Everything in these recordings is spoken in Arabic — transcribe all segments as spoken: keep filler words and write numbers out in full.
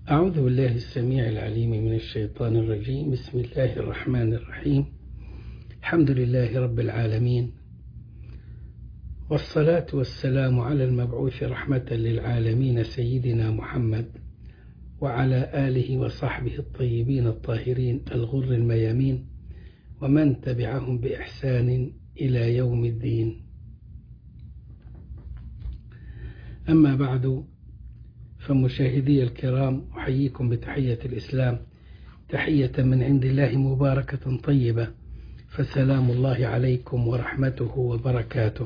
أعوذ بالله السميع العليم من الشيطان الرجيم. بسم الله الرحمن الرحيم. الحمد لله رب العالمين، والصلاة والسلام على المبعوث رحمة للعالمين سيدنا محمد وعلى آله وصحبه الطيبين الطاهرين الغر الميامين، ومن تبعهم بإحسان إلى يوم الدين. أما بعد، فمشاهدي الكرام، أحييكم بتحية الإسلام، تحية من عند الله مباركة طيبة، فسلام الله عليكم ورحمته وبركاته.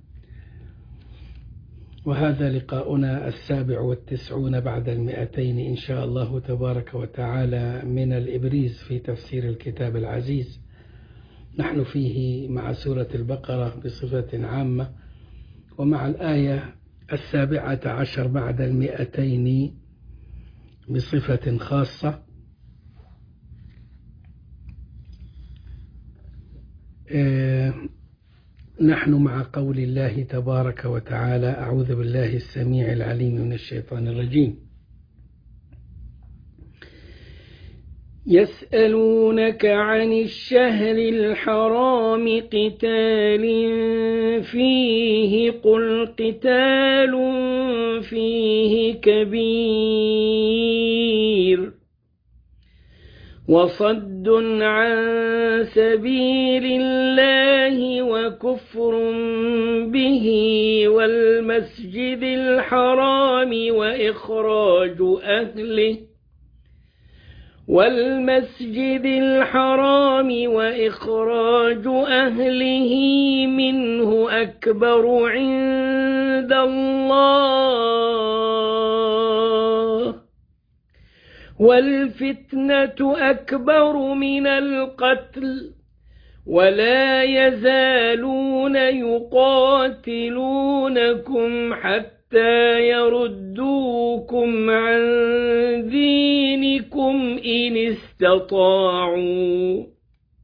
وهذا لقاؤنا السابع والتسعون بعد المئتين إن شاء الله تبارك وتعالى من الإبريز في تفسير الكتاب العزيز. نحن فيه مع سورة البقرة بصفة عامة، ومع الآية السابعة عشر بعد المئتين بصفة خاصة. آه نحن مع قول الله تبارك وتعالى: أعوذ بالله السميع العليم من الشيطان الرجيم. يسألونك عن الشهر الحرام قتال فيه، قل قتال فيه كبير وصد عن سبيل الله وكفر به والمسجد الحرام وإخراج أهله والمسجد الحرام وإخراج أهله منه أكبر عند الله، والفتنة أكبر من القتل، ولا يزالون يقاتلونكم حتى يردوكم عن دينكم إن استطاعوا،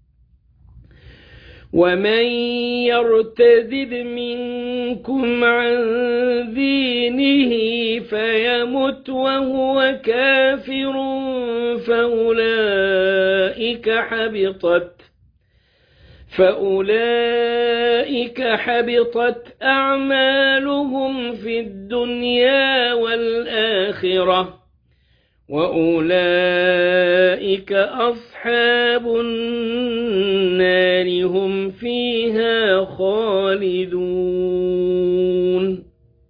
ومن يرتد منكم عن دينه فيمت وهو كافر فأولئك حبطت فأولئك حبطت أعمالهم في الدنيا والآخرة، وأولئك أصحاب النار هم فيها خالدون.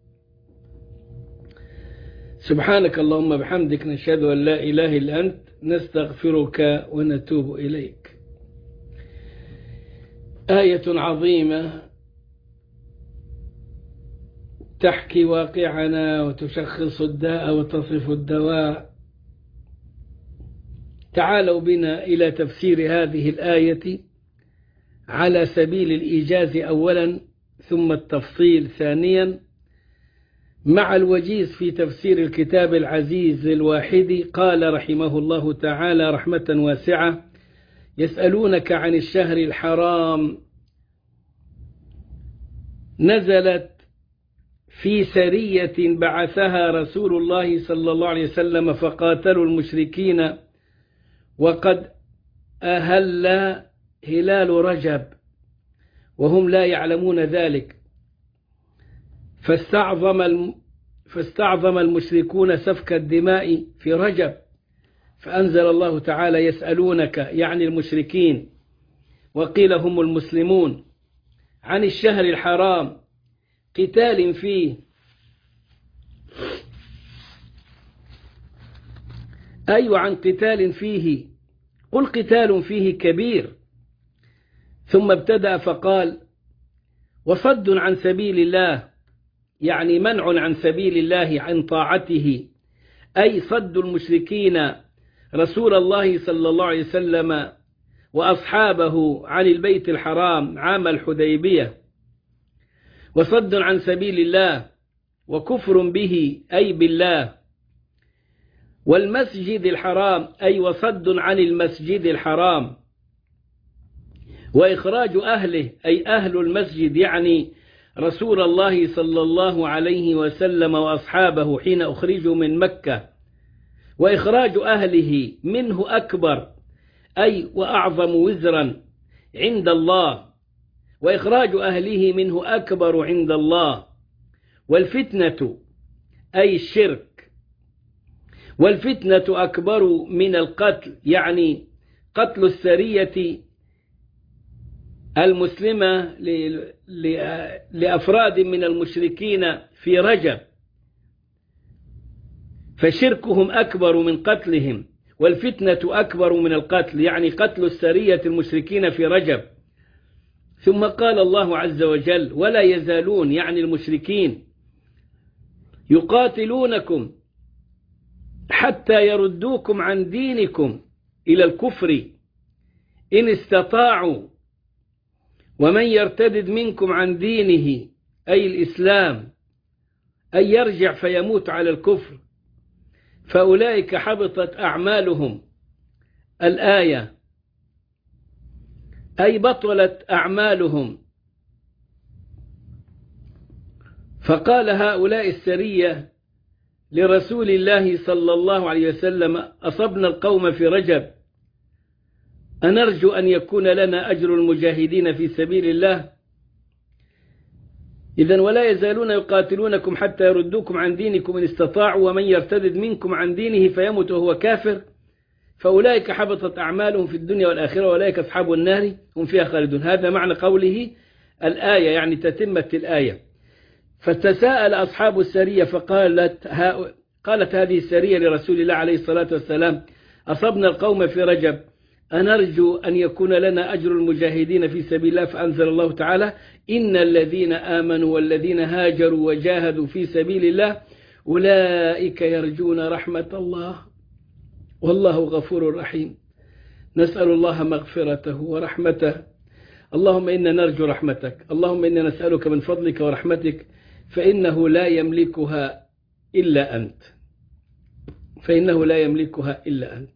سبحانك اللهم بحمدك، نشهد أن لا إله إلا أنت، نستغفرك ونتوب إليك. آية عظيمة تحكي واقعنا وتشخص الداء وتصف الدواء. تعالوا بنا إلى تفسير هذه الآية على سبيل الإيجاز أولا، ثم التفصيل ثانيا، مع الوجيز في تفسير الكتاب العزيز الواحد. قال رحمه الله تعالى رحمة واسعة: يسألونك عن الشهر الحرام، نزلت في سرية بعثها رسول الله صلى الله عليه وسلم فقاتلوا المشركين، وقد أهل هلال رجب وهم لا يعلمون ذلك، فاستعظم فاستعظم المشركون سفك الدماء في رجب، فأنزل الله تعالى: يسألونك، يعني المشركين، وقيل هم المسلمون، عن الشهر الحرام قتال فيه. أي عن قتال فيه، قل قتال فيه كبير. ثم ابتدأ فقال: وصد عن سبيل الله، يعني منع عن سبيل الله عن طاعته، أي صد المشركين رسول الله صلى الله عليه وسلم وأصحابه عن البيت الحرام عام الحديبية، وصد عن سبيل الله وكفر به أي بالله، والمسجد الحرام أي وصد عن المسجد الحرام، وإخراج أهله أي أهل المسجد، يعني رسول الله صلى الله عليه وسلم وأصحابه حين أخرجوا من مكة وإخراج أهله منه أكبر أي وأعظم وزرا عند الله، وإخراج أهله منه أكبر عند الله. والفتنة أي الشرك، والفتنة أكبر من القتل، يعني قتل السرية المسلمة لأفراد من المشركين في رجب، فشركهم أكبر من قتلهم، والفتنة أكبر من القتل، يعني قتل السرية المشركين في رجب. ثم قال الله عز وجل: ولا يزالون، يعني المشركين، يقاتلونكم حتى يردوكم عن دينكم إلى الكفر إن استطاعوا، ومن يرتدد منكم عن دينه أي الإسلام أي يرجع فيموت على الكفر فأولئك حبطت أعمالهم. الآية أي بطلت أعمالهم. فقال هؤلاء السرية لرسول الله صلى الله عليه وسلم: أصبنا القوم في رجب، أنرجو أن يكون لنا أجر المجاهدين في سبيل الله؟ إذن ولا يزالون يقاتلونكم حتى يردوكم عن دينكم إن استطاعوا، ومن يرتدد منكم عن دينه فيمت وهو كافر فأولئك حبطت أعمالهم في الدنيا والآخرة وأولئك أصحاب النار هم فيها خالدون. هذا معنى قوله الآية، يعني تتمة الآية. فتساءل أصحاب السرية فقالت ها قالت هذه السرية لرسول الله عليه الصلاة والسلام: أصبنا القوم في رجب، أنرجو أن يكون لنا أجر المجاهدين في سبيل الله؟ فأنزل الله تعالى: إن الذين آمنوا والذين هاجروا وجاهدوا في سبيل الله أولئك يرجون رحمة الله والله غفور رحيم. نسأل الله مغفرته ورحمته. اللهم إنا نرجو رحمتك، اللهم إنا نسألك من فضلك ورحمتك، فإنه لا يملكها إلا أنت، فإنه لا يملكها إلا أنت.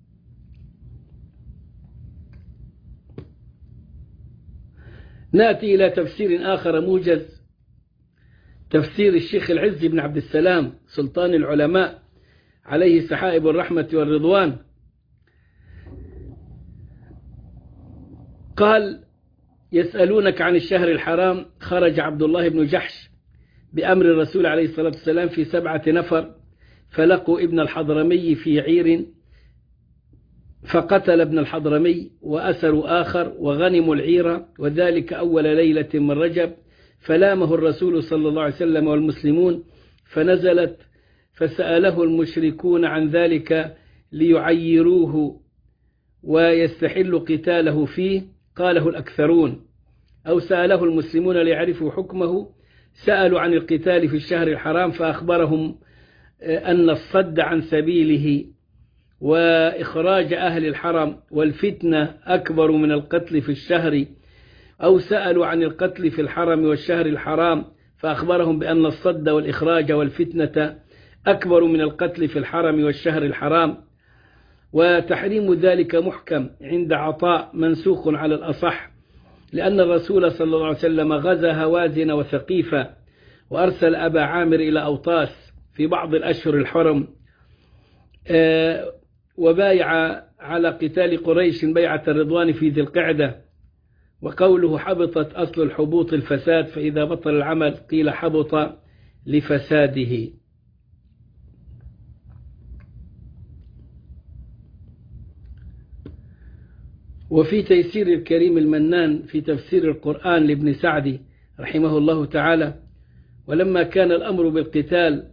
نأتي إلى تفسير آخر موجز، تفسير الشيخ العز بن عبد السلام سلطان العلماء عليه سحائب الرحمة والرضوان. قال: يسألونك عن الشهر الحرام، خرج عبد الله بن جحش بأمر الرسول عليه الصلاة والسلام في سبعة نفر، فلقوا ابن الحضرمي في عير فقتل ابن الحضرمي وأسروا آخر وغنموا العير، وذلك أول ليلة من رجب، فلامه الرسول صلى الله عليه وسلم والمسلمون، فنزلت فسأله المشركون عن ذلك ليعيروه ويستحل قتاله فيه، قاله الأكثرون، أو سأله المسلمون ليعرفوا حكمه، سألوا عن القتال في الشهر الحرام فأخبرهم أن الصد عن سبيله وإخراج أهل الحرم والفتنة أكبر من القتل في الشهر، أو سألوا عن القتل في الحرم والشهر الحرام فأخبرهم بأن الصد والإخراج والفتنة أكبر من القتل في الحرم والشهر الحرام، وتحريم ذلك محكم عند عطاء منسوخ على الأصح، لأن الرسول صلى الله عليه وسلم غزا هوازن وثقيفة، وأرسل أبا عامر إلى أوطاس في بعض الأشهر الحرم، وبايع على قتال قريش بيعة الرضوان في ذي القعدة. وقوله حبطت أصل الحبوط الفساد، فإذا بطل العمل قيل حبط لفساده. وفي تيسير الكريم المنان في تفسير القرآن لابن سعدي رحمه الله تعالى: ولما كان الأمر بالقتال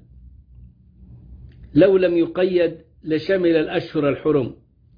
لو لم يقيد لشمل الأشهر الحرم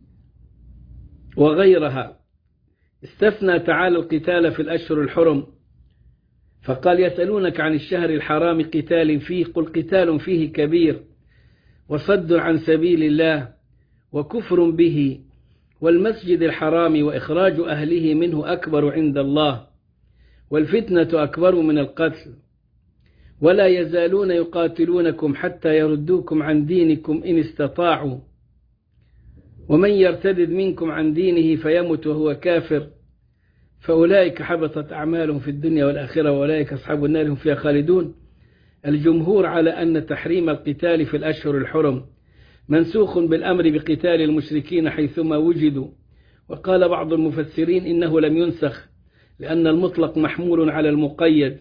وغيرها، استثنى تعالى القتال في الأشهر الحرم، فقال: يسألونك عن الشهر الحرام قتال فيه، قل قتال فيه كبير وصد عن سبيل الله وكفر به والمسجد الحرام وإخراج أهله منه أكبر عند الله والفتنة أكبر من القتل، ولا يزالون يقاتلونكم حتى يردوكم عن دينكم إن استطاعوا، ومن يرتدد منكم عن دينه فيمت وهو كافر فأولئك حبطت أعمالهم في الدنيا والآخرة وأولئك أصحاب النار هم فيها خالدون. الجمهور على أن تحريم القتال في الأشهر الحرم، منسوخ بالأمر بقتال المشركين حيثما وجدوا. وقال بعض المفسرين إنه لم ينسخ لأن المطلق محمول على المقيد،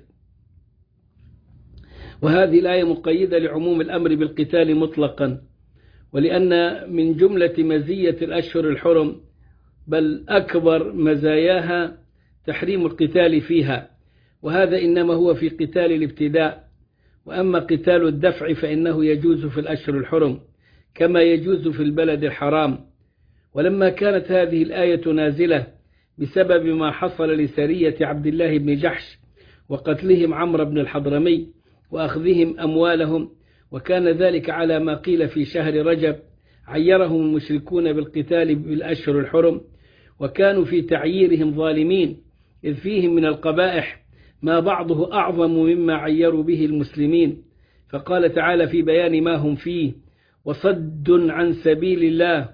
وهذه الآية مقيدة لعموم الأمر بالقتال مطلقا، ولأن من جملة مزية الأشهر الحرم بل أكبر مزاياها تحريم القتال فيها، وهذا إنما هو في قتال الابتداء. وأما قتال الدفع فإنه يجوز في الأشهر الحرم كما يجوز في البلد الحرام. ولما كانت هذه الآية نازلة بسبب ما حصل لسرية عبد الله بن جحش وقتلهم عمرو بن الحضرمي وأخذهم أموالهم، وكان ذلك على ما قيل في شهر رجب، عيرهم المشركون بالقتال بالأشهر الحرم، وكانوا في تعييرهم ظالمين، إذ فيهم من القبائح ما بعضه أعظم مما عيروا به المسلمين. فقال تعالى في بيان ما هم فيه: وصد عن سبيل الله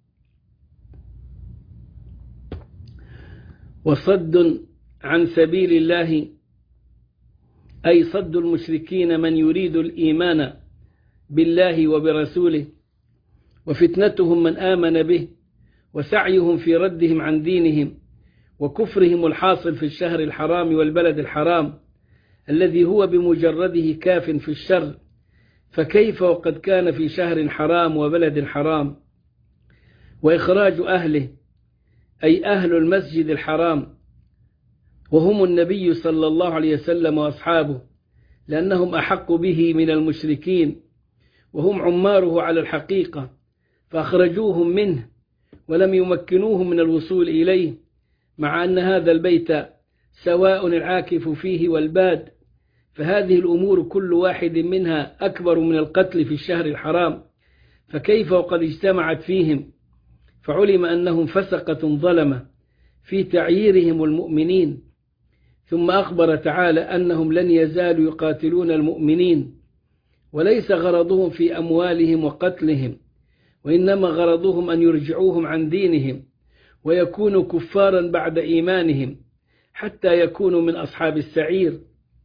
وصد عن سبيل الله أي صد المشركين من يريد الإيمان بالله وبرسوله، وفتنتهم من آمن به، وسعيهم في ردهم عن دينهم، وكفرهم الحاصل في الشهر الحرام والبلد الحرام الذي هو بمجرده كاف في الشر، فكيف وقد كان في شهر حرام وبلد حرام. وإخراج أهله أي أهل المسجد الحرام، وهم النبي صلى الله عليه وسلم وأصحابه، لأنهم أحق به من المشركين وهم عماره على الحقيقة، فأخرجوهم منه ولم يمكنوهم من الوصول إليه، مع أن هذا البيت سواء العاكف فيه والباد، فهذه الأمور كل واحد منها أكبر من القتل في الشهر الحرام، فكيف وقد اجتمعت فيهم؟ فعلم أنهم فسقة ظلمة في تعييرهم المؤمنين. ثم أخبر تعالى أنهم لن يزالوا يقاتلون المؤمنين، وليس غرضهم في أموالهم وقتلهم، وإنما غرضهم أن يرجعوهم عن دينهم ويكونوا كفارا بعد إيمانهم حتى يكونوا من أصحاب السعير،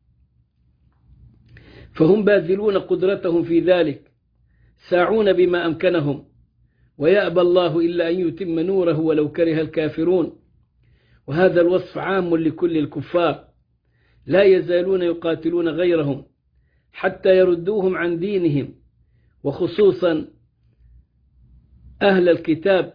فهم باذلون قدرتهم في ذلك، ساعون بما أمكنهم، ويأبى الله إلا أن يتم نوره ولو كره الكافرون. وهذا الوصف عام لكل الكفار، لا يزالون يقاتلون غيرهم حتى يردوهم عن دينهم، وخصوصا أهل الكتاب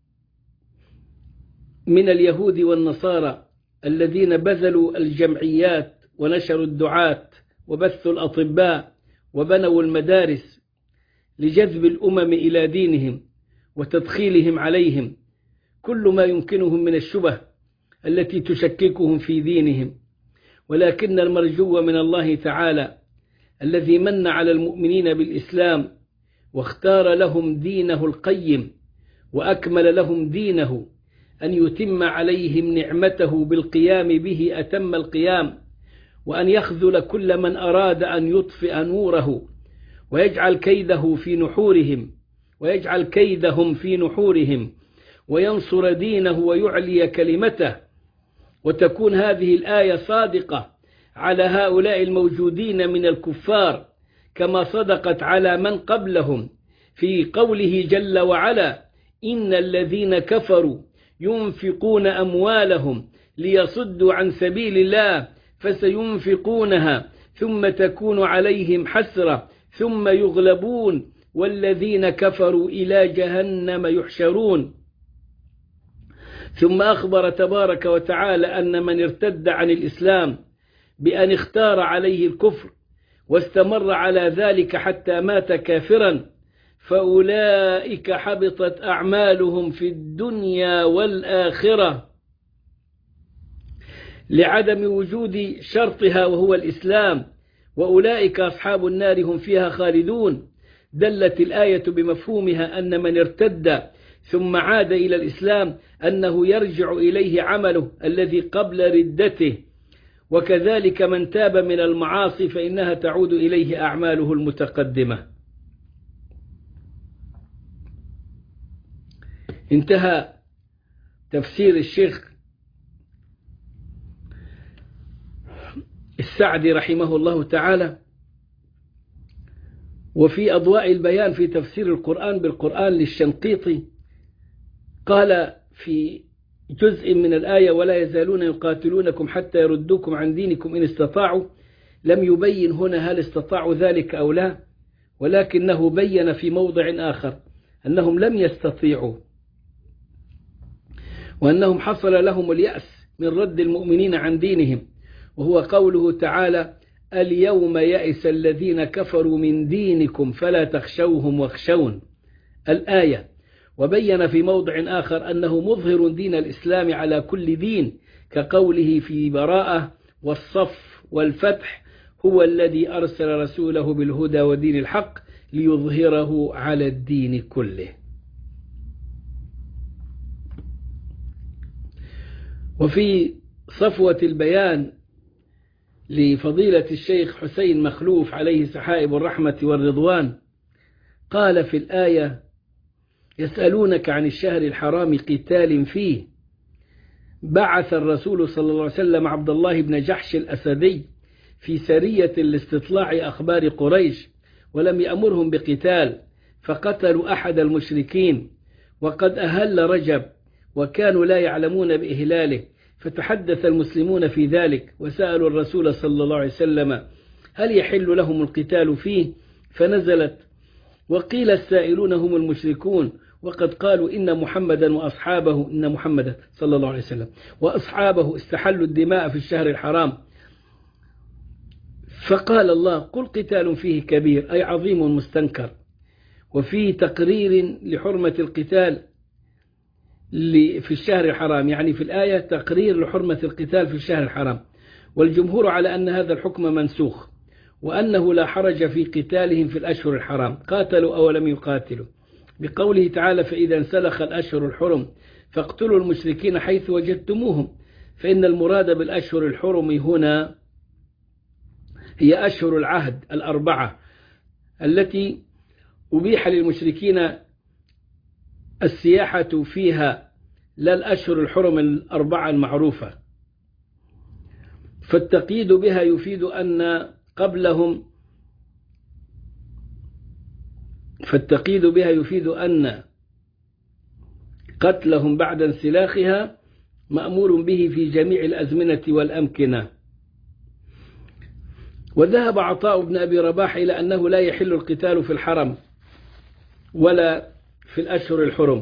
من اليهود والنصارى الذين بذلوا الجمعيات ونشروا الدعاة وبثوا الأطباء وبنوا المدارس لجذب الأمم إلى دينهم وتدخيلهم عليهم كل ما يمكنهم من الشبه التي تشككهم في دينهم. ولكن المرجو من الله تعالى الذي من على المؤمنين بالإسلام واختار لهم دينه القيم وأكمل لهم دينه أن يتم عليهم نعمته بالقيام به أتم القيام، وأن يخذل كل من أراد أن يطفئ نوره ويجعل كيده في نحورهم ويجعل كيدهم في نحورهم وينصر دينه ويعلي كلمته. وتكون هذه الآية صادقة على هؤلاء الموجودين من الكفار كما صدقت على من قبلهم في قوله جل وعلا: إن الذين كفروا ينفقون أموالهم ليصدوا عن سبيل الله فسينفقونها ثم تكون عليهم حسرة ثم يغلبون والذين كفروا إلى جهنم يحشرون. ثم أخبر تبارك وتعالى أن من ارتد عن الإسلام بأن اختار عليه الكفر واستمر على ذلك حتى مات كافرا فأولئك حبطت أعمالهم في الدنيا والآخرة لعدم وجود شرطها وهو الإسلام، وأولئك أصحاب النار هم فيها خالدون. دلت الآية بمفهومها أن من ارتد ثم عاد إلى الإسلام أنه يرجع إليه عمله الذي قبل ردته، وكذلك من تاب من المعاصي فإنها تعود إليه أعماله المتقدمة. انتهى تفسير الشيخ السعدي رحمه الله تعالى. وفي أضواء البيان في تفسير القرآن بالقرآن للشنقيطي قال في جزء من الآية: ولا يزالون يقاتلونكم حتى يردوكم عن دينكم إن استطاعوا، لم يبين هنا هل استطاعوا ذلك أو لا، ولكنه بين في موضع آخر أنهم لم يستطيعوا، وأنهم حصل لهم اليأس من رد المؤمنين عن دينهم، وهو قوله تعالى: اليوم يئس الذين كفروا من دينكم فلا تخشوهم واخشون، الآية. وبين في موضع آخر أنه مظهر دين الإسلام على كل دين، كقوله في براءة والصف والفتح: هو الذي أرسل رسوله بالهدى ودين الحق ليظهره على الدين كله. وفي صفوة البيان لفضيلة الشيخ حسين مخلوف عليه سحائب الرحمة والرضوان قال في الآية: يسألونك عن الشهر الحرام قتال فيه، بعث الرسول صلى الله عليه وسلم عبد الله بن جحش الأسدي في سرية لاستطلاع أخبار قريش، ولم يأمرهم بقتال، فقتلوا أحد المشركين، وقد أهل رجب وكانوا لا يعلمون بإهلاله، فتحدث المسلمون في ذلك وسألوا الرسول صلى الله عليه وسلم هل يحل لهم القتال فيه، فنزلت: وقيل السائلون هم المشركون، وقد قالوا إن محمدا وأصحابه إن محمدا صلى الله عليه وسلم وأصحابه استحلوا الدماء في الشهر الحرام. فقال الله: قل قتال فيه كبير، أي عظيم مستنكر، وفيه تقرير لحرمة القتال في الشهر الحرام، يعني في الآية تقرير لحرمة القتال في الشهر الحرام، والجمهور على أن هذا الحكم منسوخ، وأنه لا حرج في قتالهم في الأشهر الحرام، قاتلوا أو لم يقاتلوا، بقوله تعالى: فإذا انسلخ الأشهر الحرم فاقتلوا المشركين حيث وجدتموهم، فإن المراد بالأشهر الحرم هنا هي أشهر العهد الأربعة التي أبيح للمشركين السياحة فيها، لا الأشهر الحرم الأربعة المعروفة. فالتقييد بها يفيد أن قبلهم فالتقييد بها يفيد أن قتلهم بعد انسلاخها مأمور به في جميع الأزمنة والأمكنة. وذهب عطاء بن أبي رباح إلى أنه لا يحل القتال في الحرم ولا في الأشهر الحرم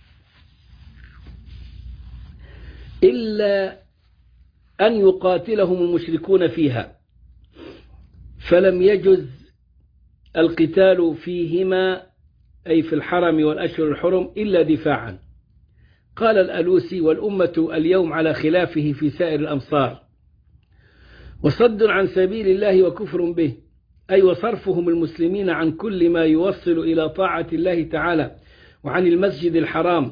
إلا أن يقاتلهم المشركون فيها، فلم يجز القتال فيهما أي في الحرم والأشهر الحرم إلا دفاعا. قال الألوسي: والأمة اليوم على خلافه في سائر الأمصار، وصد عن سبيل الله وكفر به، أي وصرفهم المسلمين عن كل ما يوصل إلى طاعة الله تعالى وعن المسجد الحرام،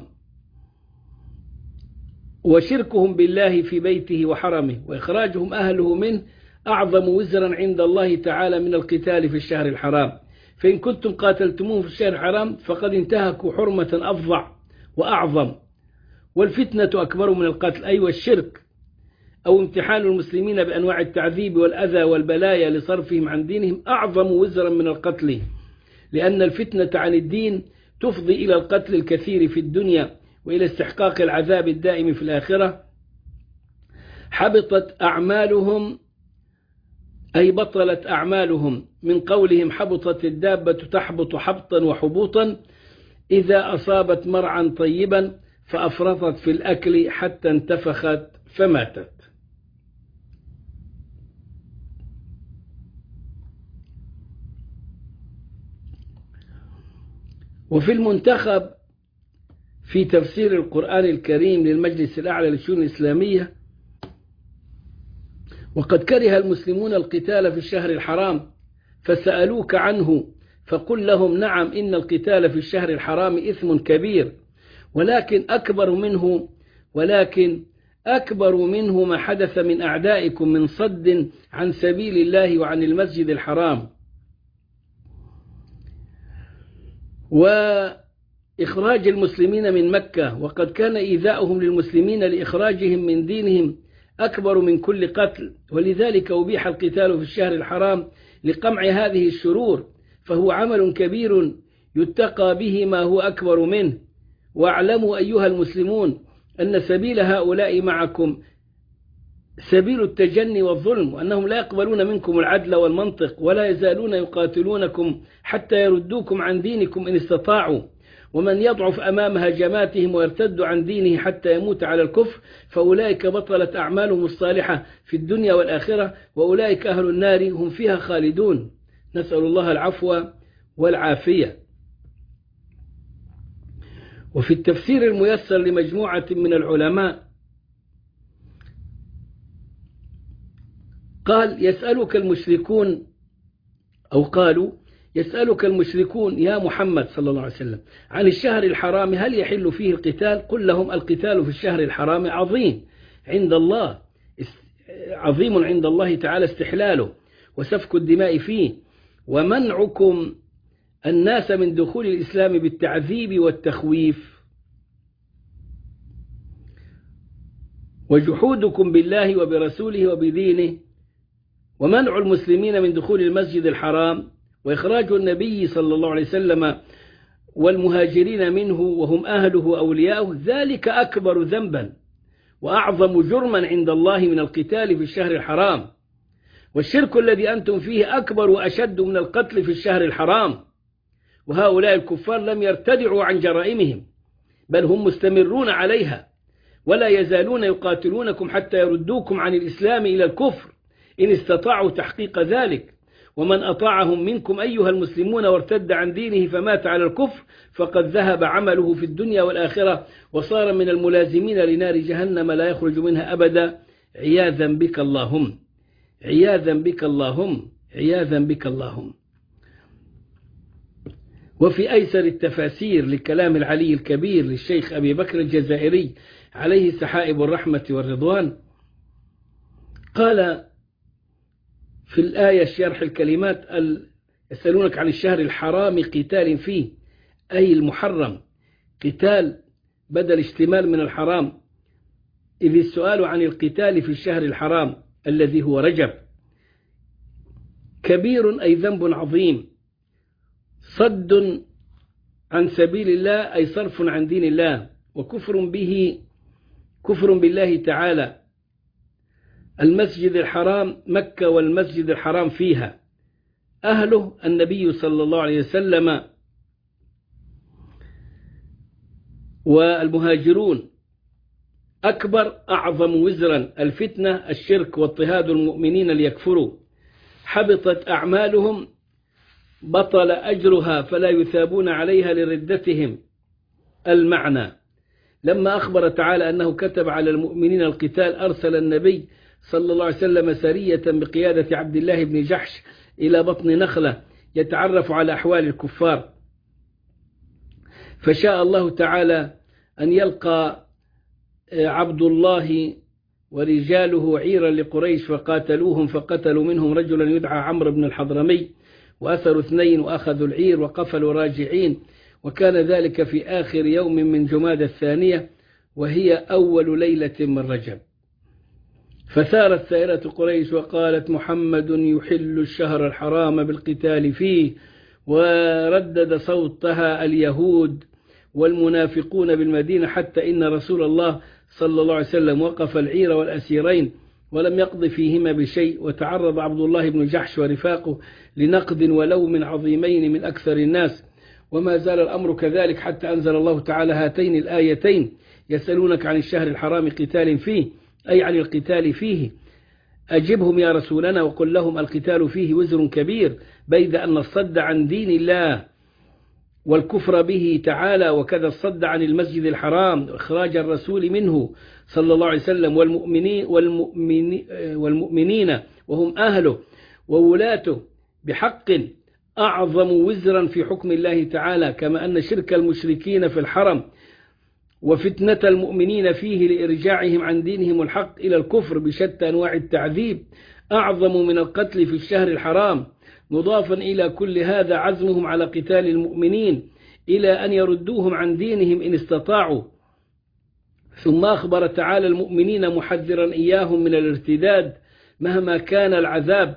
وشركهم بالله في بيته وحرمه، وإخراجهم أهله منه أعظم وزرا عند الله تعالى من القتال في الشهر الحرام، فإن كنتم قاتلتموه في الشهر الحرام فقد انتهكوا حرمة أفظع وأعظم، والفتنة أكبر من القتل، أي والشرك، أو امتحان المسلمين بأنواع التعذيب والأذى والبلايا لصرفهم عن دينهم أعظم وزرا من القتل، لأن الفتنة عن الدين تفضي إلى القتل الكثير في الدنيا وإلى استحقاق العذاب الدائم في الآخرة. حبطت أعمالهم أي بطلت أعمالهم، من قولهم: حبطت الدابة تحبط حبطا وحبوطا، إذا أصابت مرعا طيبا فأفرطت في الأكل حتى انتفخت فماتت. وفي المنتخب في تفسير القرآن الكريم للمجلس الأعلى للشؤون الإسلامية: وقد كره المسلمون القتال في الشهر الحرام فسألوك عنه، فقل لهم: نعم، إن القتال في الشهر الحرام إثم كبير، ولكن أكبر منه ولكن أكبر منه ما حدث من أعدائكم من صد عن سبيل الله وعن المسجد الحرام، وإخراج المسلمين من مكة، وقد كان إيذاؤهم للمسلمين لإخراجهم من دينهم أكبر من كل قتل، ولذلك أبيح القتال في الشهر الحرام لقمع هذه الشرور، فهو عمل كبير يتقى به ما هو أكبر منه. واعلموا أيها المسلمون أن سبيل هؤلاء معكم سبيل التجني والظلم، وأنهم لا يقبلون منكم العدل والمنطق، ولا يزالون يقاتلونكم حتى يردوكم عن دينكم إن استطاعوا. ومن يضعف أمام هجماتهم ويرتد عن دينه حتى يموت على الكفر فأولئك بطلت أعمالهم الصالحة في الدنيا والآخرة، وأولئك أهل النار هم فيها خالدون. نسأل الله العفو والعافية. وفي التفسير الميسر لمجموعة من العلماء قال: يسألك المشركون، أو قالوا يسألك المشركون يا محمد صلى الله عليه وسلم عن الشهر الحرام هل يحل فيه القتال؟ قل لهم: القتال في الشهر الحرام عظيم عند الله، عظيم عند الله تعالى استحلاله وسفك الدماء فيه، ومنعكم الناس من دخول الإسلام بالتعذيب والتخويف، وجحودكم بالله وبرسوله وبدينه، ومنع المسلمين من دخول المسجد الحرام، وإخراج النبي صلى الله عليه وسلم والمهاجرين منه وهم أهله وأولياؤه، ذلك أكبر ذنبا وأعظم جرما عند الله من القتال في الشهر الحرام، والشرك الذي أنتم فيه أكبر وأشد من القتل في الشهر الحرام. وهؤلاء الكفار لم يرتدعوا عن جرائمهم، بل هم مستمرون عليها، ولا يزالون يقاتلونكم حتى يردوكم عن الإسلام إلى الكفر إن استطاعوا تحقيق ذلك. ومن أطاعهم منكم أيها المسلمون وارتد عن دينه فمات على الكفر فقد ذهب عمله في الدنيا والآخرة وصار من الملازمين لنار جهنم لا يخرج منها أبدا، عياذا بك اللهم، عياذا بك اللهم، عياذا بك اللهم. وفي أيسر التفاسير لكلام العلي الكبير للشيخ أبي بكر الجزائري عليه سحائب الرحمة والرضوان قال في الآية شرح الكلمات: يسألونك عن الشهر الحرام قتال فيه، أي المحرم، قتال بدل اشتمال من الحرام، إذ السؤال عن القتال في الشهر الحرام الذي هو رجب كبير أي ذنب عظيم، صد عن سبيل الله أي صرف عن دين الله، وكفر به كفر بالله تعالى. المسجد الحرام مكة والمسجد الحرام فيها أهله النبي صلى الله عليه وسلم والمهاجرون. أكبر أعظم وزرا الفتنة الشرك واضطهاد المؤمنين ليكفروا، حبطت أعمالهم بطل أجرها فلا يثابون عليها لردتهم. المعنى: لما أخبر تعالى أنه كتب على المؤمنين القتال أرسل النبي صلى الله عليه وسلم سرية بقيادة عبد الله بن جحش إلى بطن نخلة يتعرف على أحوال الكفار، فشاء الله تعالى أن يلقى عبد الله ورجاله عيرا لقريش فقاتلوهم، فقتلوا منهم رجلا يدعى عمرو بن الحضرمي، وأثروا اثنين وأخذوا العير وقفلوا راجعين، وكان ذلك في آخر يوم من جمادى الثانية وهي أول ليلة من رجب. فثارت سائرة قريش وقالت: محمد يحل الشهر الحرام بالقتال فيه، وردد صوتها اليهود والمنافقون بالمدينة، حتى إن رسول الله صلى الله عليه وسلم وقف العير والأسيرين ولم يقض فيهما بشيء، وتعرض عبد الله بن جحش ورفاقه لنقد ولوم عظيمين من أكثر الناس. وما زال الأمر كذلك حتى أنزل الله تعالى هاتين الآيتين: يسألونك عن الشهر الحرام قتال فيه، أي عن القتال فيه، أجبهم يا رسولنا وقل لهم: القتال فيه وزر كبير، بيد أن الصد عن دين الله والكفر به تعالى، وكذا الصد عن المسجد الحرام وإخراج الرسول منه صلى الله عليه وسلم والمؤمنين, والمؤمنين, والمؤمنين وهم أهله وولاته بحق أعظم وزرا في حكم الله تعالى، كما أن شرك المشركين في الحرم وفتنة المؤمنين فيه لإرجاعهم عن دينهم الحق إلى الكفر بشتى أنواع التعذيب أعظم من القتل في الشهر الحرام. مضافا إلى كل هذا عزمهم على قتال المؤمنين إلى أن يردوهم عن دينهم إن استطاعوا. ثم أخبر تعالى المؤمنين محذرا إياهم من الارتداد مهما كان العذاب،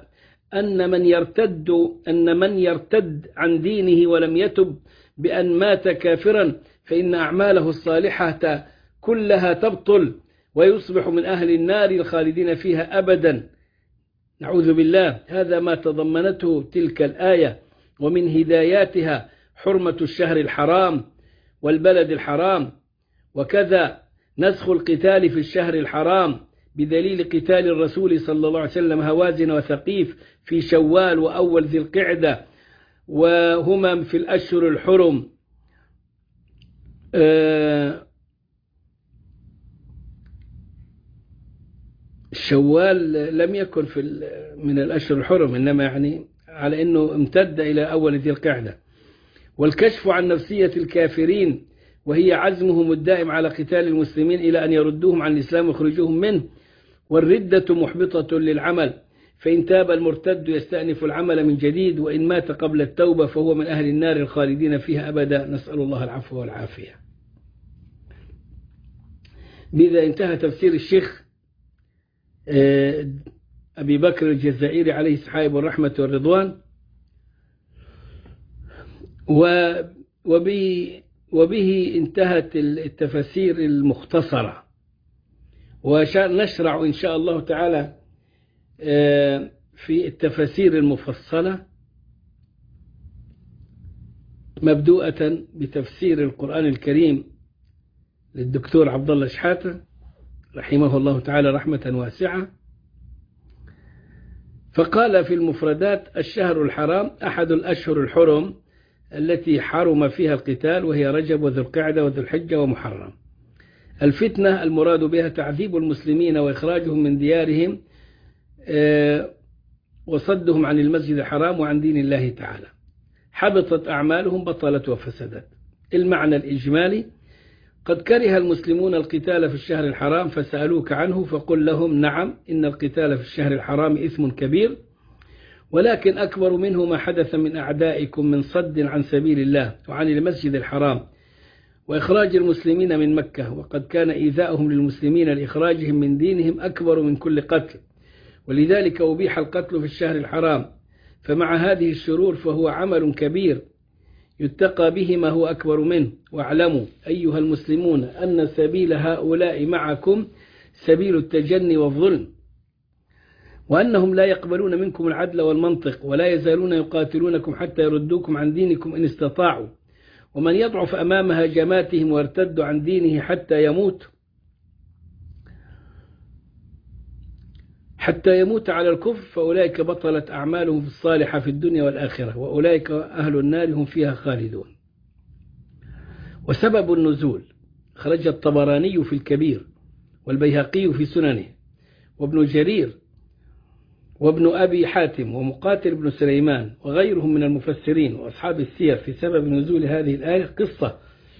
أن من يرتد أن من يرتد عن دينه ولم يتب بأن مات كافرا فإن أعماله الصالحة كلها تبطل ويصبح من أهل النار الخالدين فيها أبدا. نعوذ بالله. هذا ما تضمنته تلك الآية، ومن هداياتها حرمة الشهر الحرام والبلد الحرام، وكذا نسخ القتال في الشهر الحرام بدليل قتال الرسول صلى الله عليه وسلم هوازن وثقيف في شوال وأول ذي القعدة، وهما في الأشهر الحرم. شوال لم يكن في من الأشهر الحرم، إنما يعني على أنه امتد إلى أول ذي القعدة. والكشف عن نفسية الكافرين وهي عزمهم الدائم على قتال المسلمين إلى أن يردوهم عن الإسلام ويخرجوهم منه. والردة محبطة للعمل، فإن تاب المرتد يستأنف العمل من جديد، وإن مات قبل التوبة فهو من أهل النار الخالدين فيها أبدا. نسأل الله العفو والعافية. بذا انتهى تفسير الشيخ أبي بكر الجزائري عليه السحائب الرحمة والرضوان، وبه, وبه انتهت التفسير المختصرة. ونشرع إن شاء الله تعالى في التفسير المفصلة، مبدوءة بتفسير القرآن الكريم للدكتور عبد الله شحاتة رحمه الله تعالى رحمة واسعة. فقال في المفردات: الشهر الحرام أحد الأشهر الحرم التي حرم فيها القتال، وهي رجب وذو القعدة وذو الحجة ومحرم. الفتنة المراد بها تعذيب المسلمين وإخراجهم من ديارهم وصدهم عن المسجد الحرام وعن دين الله تعالى. حبطت أعمالهم، بطلت وفسدت. المعنى الإجمالي: قد كره المسلمون القتال في الشهر الحرام فسألوك عنه فقل لهم: نعم، إن القتال في الشهر الحرام إثم كبير، ولكن أكبر منه ما حدث من أعدائكم من صد عن سبيل الله وعن المسجد الحرام وإخراج المسلمين من مكة، وقد كان إيذاؤهم للمسلمين لإخراجهم من دينهم أكبر من كل قتل، ولذلك أبيح القتل في الشهر الحرام. فمع هذه الشرور فهو عمل كبير يتقى به ما هو أكبر منه. واعلموا أيها المسلمون أن سبيل هؤلاء معكم سبيل التجني والظلم، وأنهم لا يقبلون منكم العدل والمنطق، ولا يزالون يقاتلونكم حتى يردوكم عن دينكم إن استطاعوا. ومن يضعف أمام هجماتهم ويرتد عن دينه حتى يموت حتى يموت على الكفر فأولئك بطلت أعمالهم في الصالحة في الدنيا والآخرة، وأولئك أهل النار هم فيها خالدون. وسبب النزول: خرج الطبراني في الكبير، والبيهقي في سننه، وابن جرير، وابن أبي حاتم، ومقاتل بن سليمان، وغيرهم من المفسرين وأصحاب السير في سبب نزول هذه الآية قصة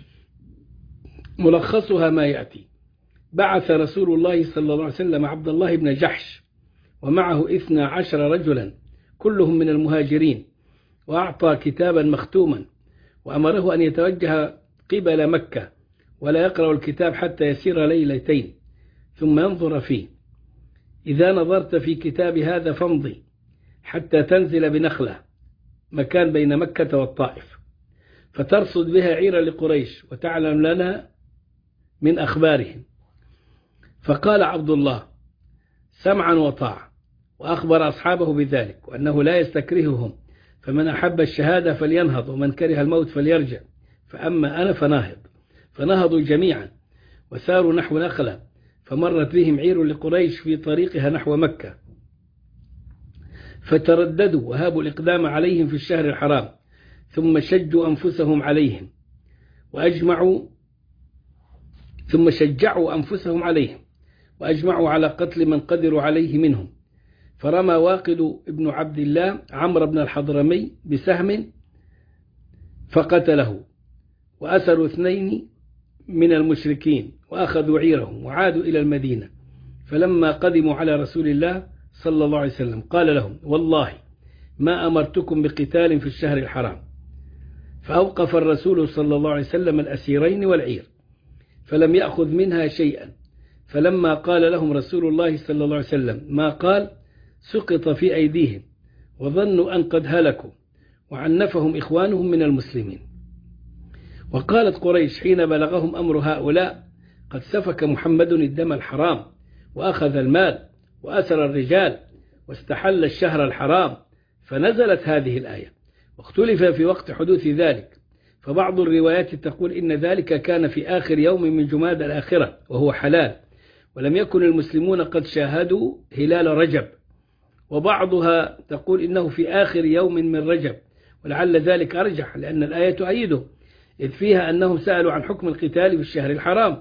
ملخصها ما يأتي. بعث رسول الله صلى الله عليه وسلم عبد الله بن جحش ومعه اثنى عشر رجلا كلهم من المهاجرين، وأعطى كتابا مختوما، وأمره أن يتوجه قبل مكة ولا يقرأ الكتاب حتى يسير ليلتين ثم ينظر فيه. إذا نظرت في كتاب هذا فامضي حتى تنزل بنخلة مكان بين مكة والطائف، فترصد بها عيرا لقريش وتعلم لنا من أخبارهم. فقال عبد الله: سمعا وطاعة، وأخبر أصحابه بذلك وأنه لا يستكرههم، فمن أحب الشهادة فلينهض، ومن كره الموت فليرجع، فأما أنا فناهض. فنهضوا جميعا وساروا نحو نخلة، فمرت بهم عير لقريش في طريقها نحو مكة، فترددوا وهابوا الإقدام عليهم في الشهر الحرام، ثم شجوا أنفسهم عليهم وأجمعوا ثم شجعوا أنفسهم عليهم وأجمعوا على قتل من قدروا عليه منهم. فرمى واقد ابن عبد الله عمرو بن الحضرمي بسهم فقتله، وأسروا اثنين من المشركين وأخذوا عيرهم وعادوا إلى المدينة. فلما قدموا على رسول الله صلى الله عليه وسلم قال لهم: والله ما أمرتكم بقتال في الشهر الحرام. فأوقف الرسول صلى الله عليه وسلم الأسيرين والعير، فلم يأخذ منها شيئا. فلما قال لهم رسول الله صلى الله عليه وسلم ما قال سقط في أيديهم، وظنوا أن قد هلكوا، وعنفهم إخوانهم من المسلمين. وقالت قريش حين بلغهم أمر هؤلاء: قد سفك محمد الدم الحرام، وأخذ المال، وأسر الرجال، واستحل الشهر الحرام، فنزلت هذه الآية. واختلف في وقت حدوث ذلك، فبعض الروايات تقول إن ذلك كان في آخر يوم من جماد الآخرة وهو حلال، ولم يكن المسلمون قد شاهدوا هلال رجب، وبعضها تقول إنه في آخر يوم من رجب، ولعل ذلك أرجح لأن الآية تؤيده، إذ فيها أنهم سألوا عن حكم القتال في الشهر الحرام.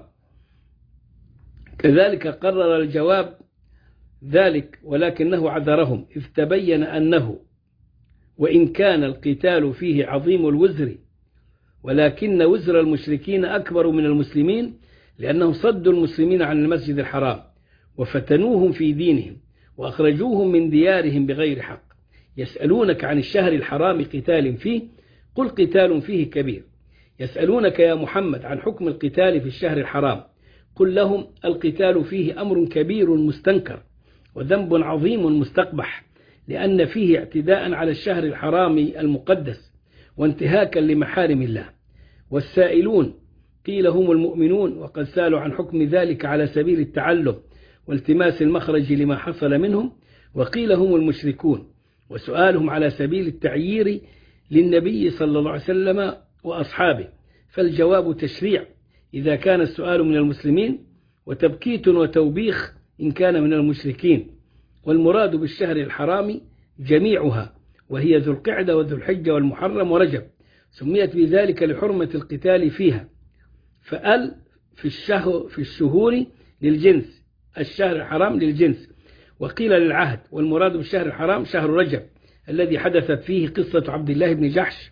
كذلك قرر الجواب ذلك، ولكنه عذرهم، إذ تبين أنه وإن كان القتال فيه عظيم الوزر، ولكن وزر المشركين أكبر من المسلمين، لأنهم صدوا المسلمين عن المسجد الحرام، وفتنوهم في دينهم، وأخرجوهم من ديارهم بغير حق. يسألونك عن الشهر الحرام قتال فيه، قل قتال فيه كبير. يسألونك يا محمد عن حكم القتال في الشهر الحرام، قل لهم القتال فيه أمر كبير مستنكر، وذنب عظيم مستقبح، لأن فيه اعتداء على الشهر الحرام المقدس، وانتهاكا لمحارم الله. والسائلون قيل هم المؤمنون، وقد سالوا عن حكم ذلك على سبيل التعلم والتماس المخرج لما حصل منهم، وقيل هم المشركون، وسؤالهم على سبيل التعيير للنبي صلى الله عليه وسلم وأصحابه، فالجواب تشريع إذا كان السؤال من المسلمين، وتبكيت وتوبيخ إن كان من المشركين. والمراد بالشهر الحرام جميعها، وهي ذو القعدة وذو الحجة والمحرم ورجب، سميت بذلك لحرمة القتال فيها. فأل في الشهر في الشهور للجنس، الشهر الحرام للجنس، وقيل للعهد. والمراد بالشهر الحرام شهر رجب الذي حدثت فيه قصة عبد الله بن جحش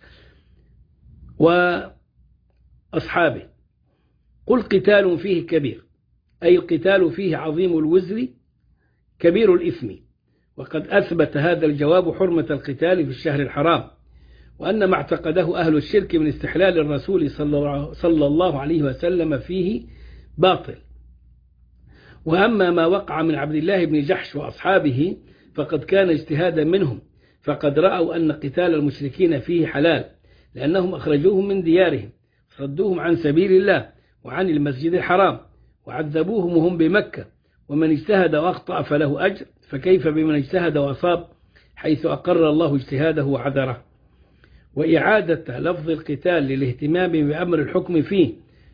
وأصحابه. قل قتال فيه كبير، أي القتال فيه عظيم الوزر كبير الإثم. وقد أثبت هذا الجواب حرمة القتال في الشهر الحرام، وأن ما اعتقده أهل الشرك من استحلال الرسول صلى الله عليه وسلم فيه باطل. وأما ما وقع من عبد الله بن جحش وأصحابه فقد كان اجتهادا منهم، فقد رأوا أن قتال المشركين فيه حلال، لأنهم أخرجوهم من ديارهم، صدوهم عن سبيل الله وعن المسجد الحرام، وعذبوهم وهم بمكة. ومن اجتهد وأخطأ فله أجر، فكيف بمن اجتهد وأصاب، حيث أقر الله اجتهاده وعذره. وإعادة لفظ القتال للاهتمام بأمر الحكم فيه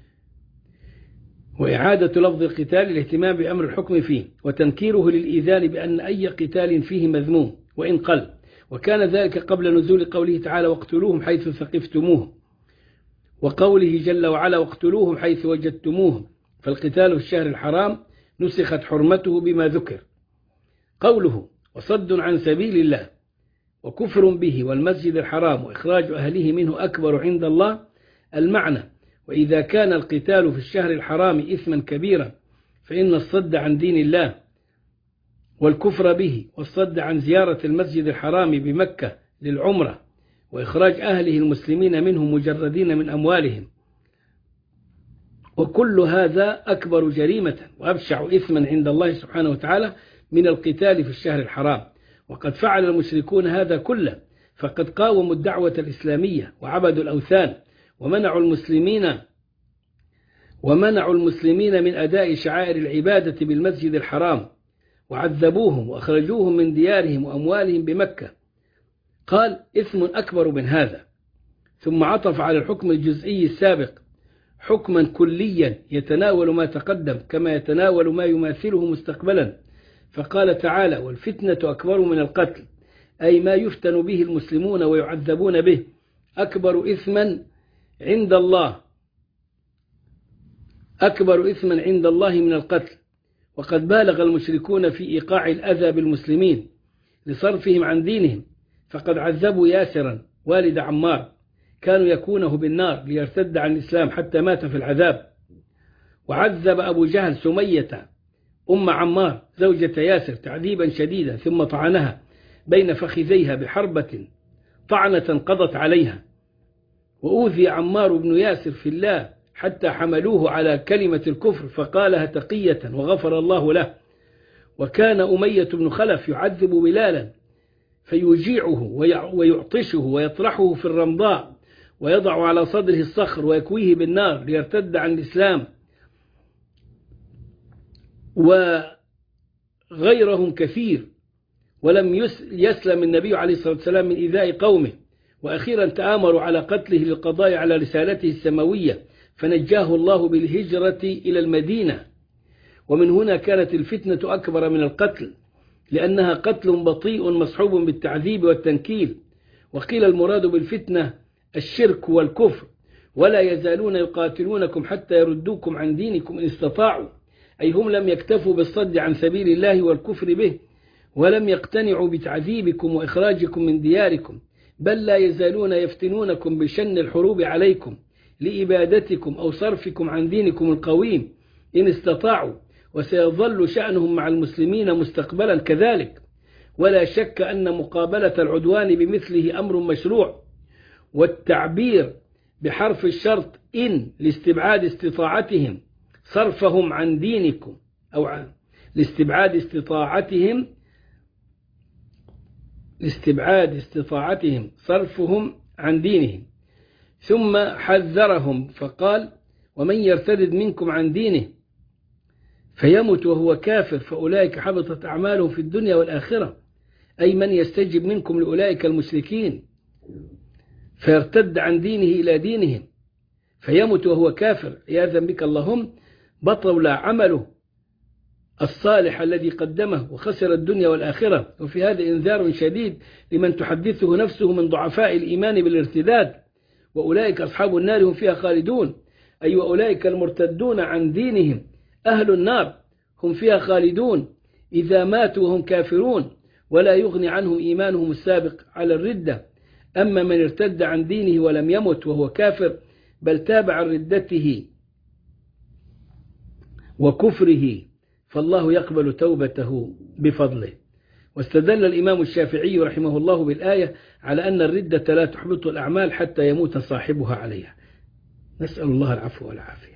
وإعادة لفظ القتال للاهتمام بأمر الحكم فيه وتنكيره للإيذان بأن أي قتال فيه مذموم وإن قل، وكان ذلك قبل نزول قوله تعالى: واقتلوهم حيث ثقفتموهم، وقوله جل وعلا: واقتلوهم حيث وجدتموهم. فالقتال في الشهر الحرام نسخت حرمته بما ذكر. قوله: وصد عن سبيل الله وكفر به والمسجد الحرام وإخراج أهله منه أكبر عند الله. المعنى: وإذا كان القتال في الشهر الحرام إثما كبيرا، فإن الصد عن دين الله والكفر به والصد عن زيارة المسجد الحرام بمكة للعمرة وإخراج أهله المسلمين منه مجردين من أموالهم، وكل هذا أكبر جريمة وأبشع إثما عند الله سبحانه وتعالى من القتال في الشهر الحرام. وقد فعل المشركون هذا كله، فقد قاوموا الدعوة الإسلامية وعبدوا الأوثان، ومنعوا المسلمين ومنعوا المسلمين من أداء شعائر العبادة بالمسجد الحرام، وعذبوهم وأخرجوهم من ديارهم وأموالهم بمكة. قال: إثم أكبر من هذا. ثم عطف على الحكم الجزئي السابق حكما كليا يتناول ما تقدم كما يتناول ما يماثله مستقبلا، فقال تعالى: والفتنة أكبر من القتل، أي ما يفتن به المسلمون ويعذبون به أكبر إثما عند الله أكبر إثما عند الله من القتل. وقد بالغ المشركون في إيقاع الأذى بالمسلمين لصرفهم عن دينهم، فقد عذبوا ياسرا والد عمار، كانوا يكونه بالنار ليرتد عن الإسلام حتى مات في العذاب. وعذب أبو جهل سمية أم عمار زوجة ياسر تعذيبا شديدا، ثم طعنها بين فخذيها بحربة طعنة قضت عليها. وأوذي عمار بن ياسر في الله حتى حملوه على كلمة الكفر فقالها تقية وغفر الله له. وكان أمية بن خلف يعذب بلالا، فيجيعه ويعطشه ويطرحه في الرمضاء ويضع على صدره الصخر ويكويه بالنار ليرتد عن الإسلام، وغيرهم كثير، ولم يسلم النبي عليه الصلاة والسلام من إيذاء قومه، وأخيرا تآمروا على قتله للقضاء على رسالته السماوية فنجاه الله بالهجرة إلى المدينة. ومن هنا كانت الفتنة أكبر من القتل، لأنها قتل بطيء مصحوب بالتعذيب والتنكيل. وقيل المراد بالفتنة الشرك والكفر، ولا يزالون يقاتلونكم حتى يردوكم عن دينكم إن استطاعوا، أي هم لم يكتفوا بالصد عن سبيل الله والكفر به، ولم يقتنعوا بتعذيبكم وإخراجكم من دياركم، بل لا يزالون يفتنونكم بشن الحروب عليكم لإبادتكم أو صرفكم عن دينكم القويم إن استطاعوا، وسيظل شأنهم مع المسلمين مستقبلا كذلك. ولا شك أن مقابلة العدوان بمثله أمر مشروع، والتعبير بحرف الشرط إن لاستبعاد استطاعتهم صرفهم عن دينكم، أو عن لاستبعاد استطاعتهم لاستبعاد استطاعتهم صرفهم عن دينهم. ثم حذرهم فقال: ومن يرتد منكم عن دينه فيمت وهو كافر فأولئك حبطت أعمالهم في الدنيا والآخرة، أي من يستجب منكم لأولئك المشركين فيرتد عن دينه إلى دينهم فيمت وهو كافر عياذا بك اللهم، بطل عمله الصالح الذي قدمه وخسر الدنيا والآخرة. وفي هذا إنذار شديد لمن تحدثه نفسه من ضعفاء الإيمان بالارتداد، وأولئك أصحاب النار هم فيها خالدون، أي وأولئك المرتدون عن دينهم أهل النار هم فيها خالدون إذا ماتوا وهم كافرون، ولا يغني عنهم إيمانهم السابق على الردة. أما من ارتد عن دينه ولم يمت وهو كافر بل تاب عن ردته وكفره فالله يقبل توبته بفضله. واستدل الإمام الشافعي رحمه الله بالآية على أن الردة لا تحبط الأعمال حتى يموت صاحبها عليها. نسأل الله العفو والعافية.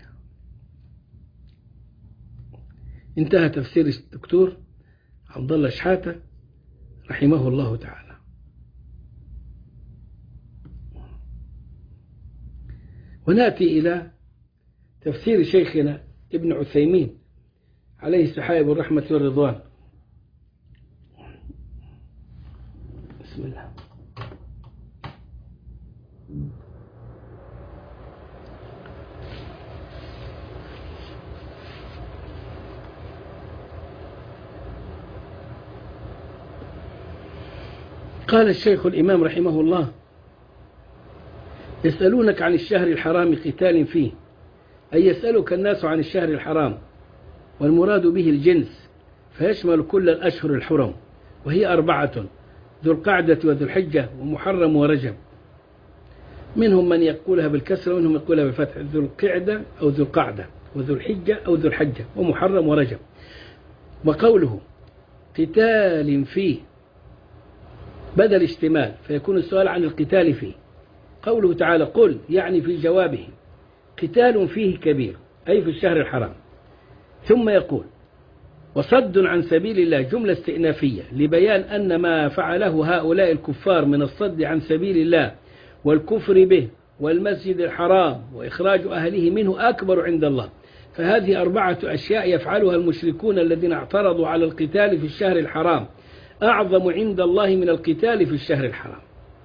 انتهى تفسير الدكتور عبد الله شحاتة رحمه الله تعالى. ونأتي إلى تفسير شيخنا ابن عثيمين عليه سحائب الرحمة والرضوان. بسم الله. قال الشيخ الإمام رحمه الله: يسألونك عن الشهر الحرام قتال فيه، أي يسألك الناس عن الشهر الحرام، والمراد به الجنس، فيشمل كل الأشهر الحرم، وهي أربعة: ذو القعدة وذو الحجة ومحرم ورجب. منهم من يقولها بالكسر ومنهم يقولها بالفتح: ذو القعدة أو ذو القعدة، وذو الحجة أو ذو الحجة، ومحرم ورجب. وقوله قتال فيه بدل اشتمال، فيكون السؤال عن القتال فيه. قوله تعالى قل يعني في جوابه قتال فيه كبير، أي في الشهر الحرام. ثم يقول وصد عن سبيل الله، جملة استئنافية لبيان أن ما فعله هؤلاء الكفار من الصد عن سبيل الله والكفر به والمسجد الحرام وإخراج أهله منه أكبر عند الله. فهذه أربعة أشياء يفعلها المشركون الذين اعترضوا على القتال في الشهر الحرام أعظم عند الله من القتال في الشهر الحرام.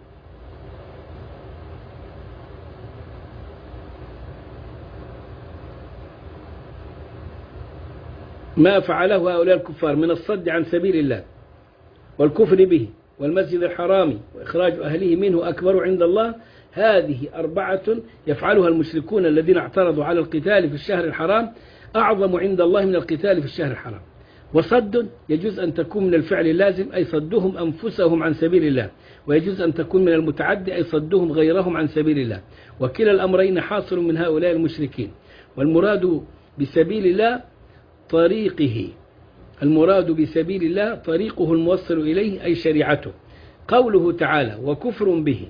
ما فعله هؤلاء الكفار من الصد عن سبيل الله والكفر به والمسجد الحرام وإخراج أهله منه أكبر عند الله، هذه أربعة يفعلها المشركون الذين اعترضوا على القتال في الشهر الحرام أعظم عند الله من القتال في الشهر الحرام. وصد يجوز أن تكون من الفعل اللازم، أي صدهم أنفسهم عن سبيل الله، ويجوز أن تكون من المتعدي، أي صدهم غيرهم عن سبيل الله، وكلا الأمرين حاصل من هؤلاء المشركين. والمراد بسبيل الله طريقه، المراد بسبيل الله طريقه الموصل إليه، أي شريعته. قوله تعالى وكفر به،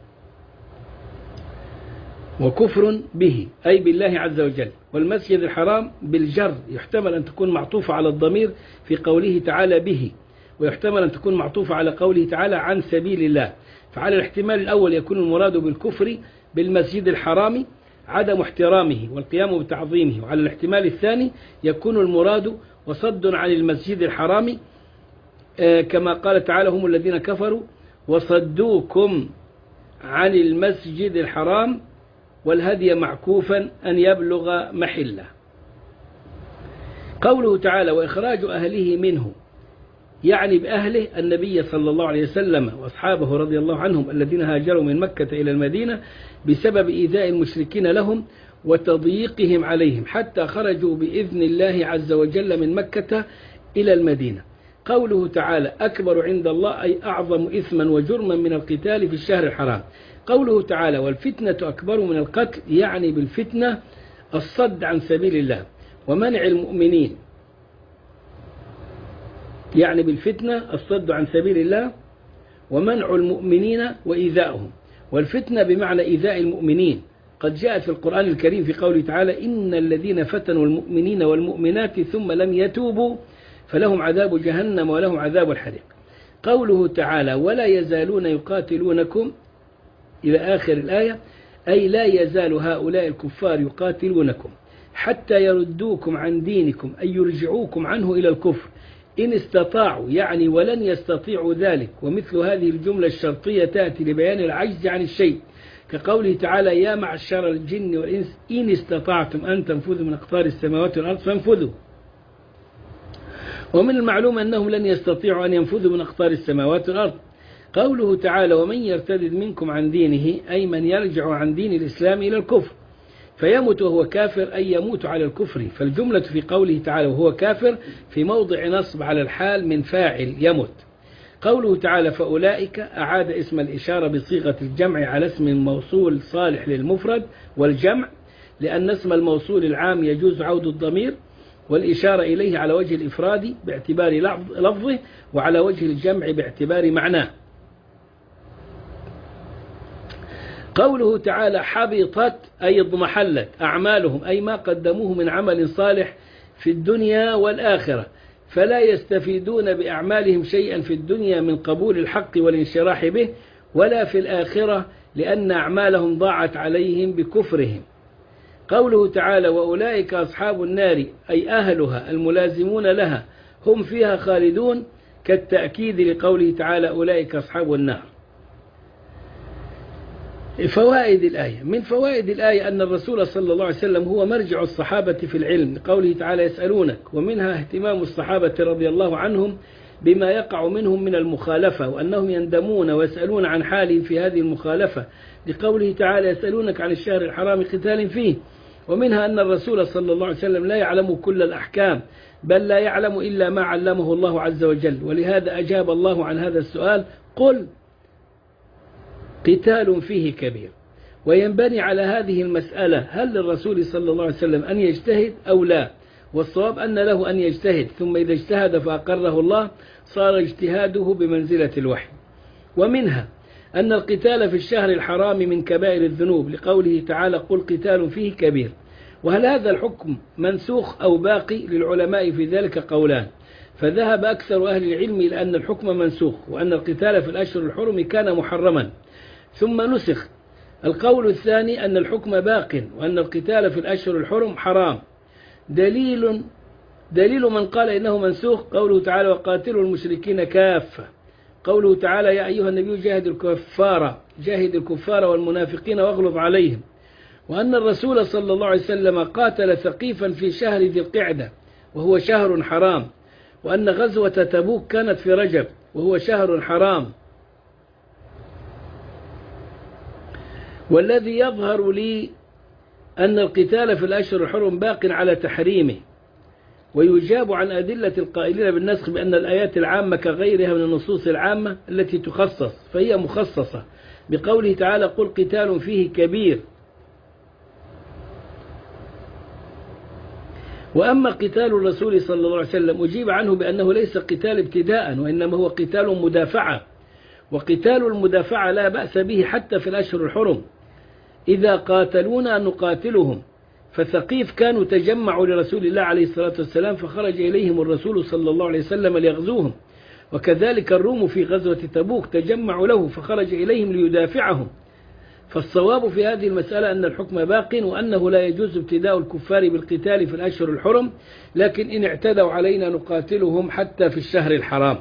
وكفر به أي بالله عز وجل. والمسجد الحرام بالجر، يحتمل أن تكون معطوفة على الضمير في قوله تعالى به، ويحتمل أن تكون معطوفة على قوله تعالى عن سبيل الله. فعلى الاحتمال الأول يكون المراد بالكفر بالمسجد الحرام عدم احترامه والقيام بتعظيمه، وعلى الاحتمال الثاني يكون المراد وصد عن المسجد الحرام كما قال تعالى هم الذين كفروا وصدوكم عن المسجد الحرام والهدي معكوفا أن يبلغ محله. قوله تعالى وإخراج أهله منه يعني بأهله النبي صلى الله عليه وسلم وأصحابه رضي الله عنهم الذين هاجروا من مكة إلى المدينة بسبب إيذاء المشركين لهم وتضييقهم عليهم حتى خرجوا بإذن الله عز وجل من مكة إلى المدينة. قوله تعالى أكبر عند الله أي أعظم إثما وجرما من القتال في الشهر الحرام. قوله تعالى والفتنة أكبر من القتل يعني بالفتنة الصد عن سبيل الله ومنع المؤمنين، يعني بالفتنة الصد عن سبيل الله ومنع المؤمنين وإيذائهم، والفتنة بمعنى إيذاء المؤمنين قد جاءت في القرآن الكريم في قوله تعالى إن الذين فتنوا المؤمنين والمؤمنات ثم لم يتوبوا فلهم عذاب جهنم ولهم عذاب الحريق. قوله تعالى ولا يزالون يقاتلونكم إلى آخر الآية أي لا يزال هؤلاء الكفار يقاتلونكم حتى يردوكم عن دينكم أي يرجعوكم عنه إلى الكفر إن استطاعوا، يعني ولن يستطيعوا ذلك. ومثل هذه الجملة الشرطية تأتي لبيان العجز عن الشيء كقوله تعالى يا معشر الجن والإنس إن استطعتم أن تنفذوا من أقطار السماوات والأرض فانفذوا. ومن المعلوم أنهم لن يستطيعوا أن ينفذوا من أقطار السماوات والأرض. قوله تعالى ومن يرتد منكم عن دينه أي من يرجع عن دين الإسلام إلى الكفر فيموت وهو كافر أي يموت على الكفر، فالجملة في قوله تعالى وهو كافر في موضع نصب على الحال من فاعل يموت. قوله تعالى فأولئك أعاد اسم الإشارة بصيغة الجمع على اسم موصول صالح للمفرد والجمع لأن اسم الموصول العام يجوز عود الضمير والإشارة إليه على وجه الإفراد باعتبار لفظه وعلى وجه الجمع باعتبار معناه. قوله تعالى حبطت أي اضمحلت أعمالهم أي ما قدموه من عمل صالح في الدنيا والآخرة فلا يستفيدون بأعمالهم شيئا في الدنيا من قبول الحق والانشراح به ولا في الآخرة لأن أعمالهم ضاعت عليهم بكفرهم. قوله تعالى وأولئك أصحاب النار أي أهلها الملازمون لها هم فيها خالدون كالتأكيد لقوله تعالى أولئك أصحاب النار. فوائد الآية. من فوائد الآية أن الرسول صلى الله عليه وسلم هو مرجع الصحابة في العلم قوله تعالى يسألونك، ومنها اهتمام الصحابة رضي الله عنهم بما يقع منهم من المخالفة وأنهم يندمون ويسألون عن حالهم في هذه المخالفة لقوله تعالى يسألونك عن الشهر الحرام قتال فيه. ومنها أن الرسول صلى الله عليه وسلم لا يعلم كل الأحكام بل لا يعلم إلا ما علمه الله عز وجل، ولهذا أجاب الله عن هذا السؤال قل قتال فيه كبير. وينبني على هذه المسألة هل للرسول صلى الله عليه وسلم أن يجتهد أو لا، والصواب أن له أن يجتهد ثم إذا اجتهد فأقره الله صار اجتهاده بمنزلة الوحي. ومنها أن القتال في الشهر الحرام من كبائر الذنوب لقوله تعالى قل قتال فيه كبير. وهل هذا الحكم منسوخ أو باقي؟ للعلماء في ذلك قولان، فذهب أكثر أهل العلم إلى أن الحكم منسوخ وأن القتال في الأشهر الحرم كان محرما ثم نسخ. القول الثاني أن الحكم باق وأن القتال في الأشهر الحرم حرام. دليل دليل من قال إنه منسوخ قوله تعالى وقاتلوا المشركين كافة، قوله تعالى يا أيها النبي جاهد الكفار جاهد الكفار والمنافقين واغلظ عليهم. وأن الرسول صلى الله عليه وسلم قاتل ثقيفا في شهر ذي القعدة وهو شهر حرام، وأن غزوة تبوك كانت في رجب وهو شهر حرام. والذي يظهر لي أن القتال في الأشهر الحرم باق على تحريمه، ويجاب عن أدلة القائلين بالنسخ بأن الآيات العامة كغيرها من النصوص العامة التي تخصص فهي مخصصة بقوله تعالى قل قتال فيه كبير. وأما قتال الرسول صلى الله عليه وسلم أجيب عنه بأنه ليس قتال ابتداء وإنما هو قتال مدافعة، وقتال المدافعة لا بأس به حتى في الأشهر الحرم إذا قاتلونا نقاتلهم. فثقيف كانوا تجمعوا لرسول الله عليه الصلاة والسلام فخرج إليهم الرسول صلى الله عليه وسلم ليغزوهم، وكذلك الروم في غزوة تبوك تجمعوا له فخرج إليهم ليدافعهم. فالصواب في هذه المسألة أن الحكم باق، وأنه لا يجوز ابتداء الكفار بالقتال في الأشهر الحرم، لكن إن اعتدوا علينا نقاتلهم حتى في الشهر الحرام.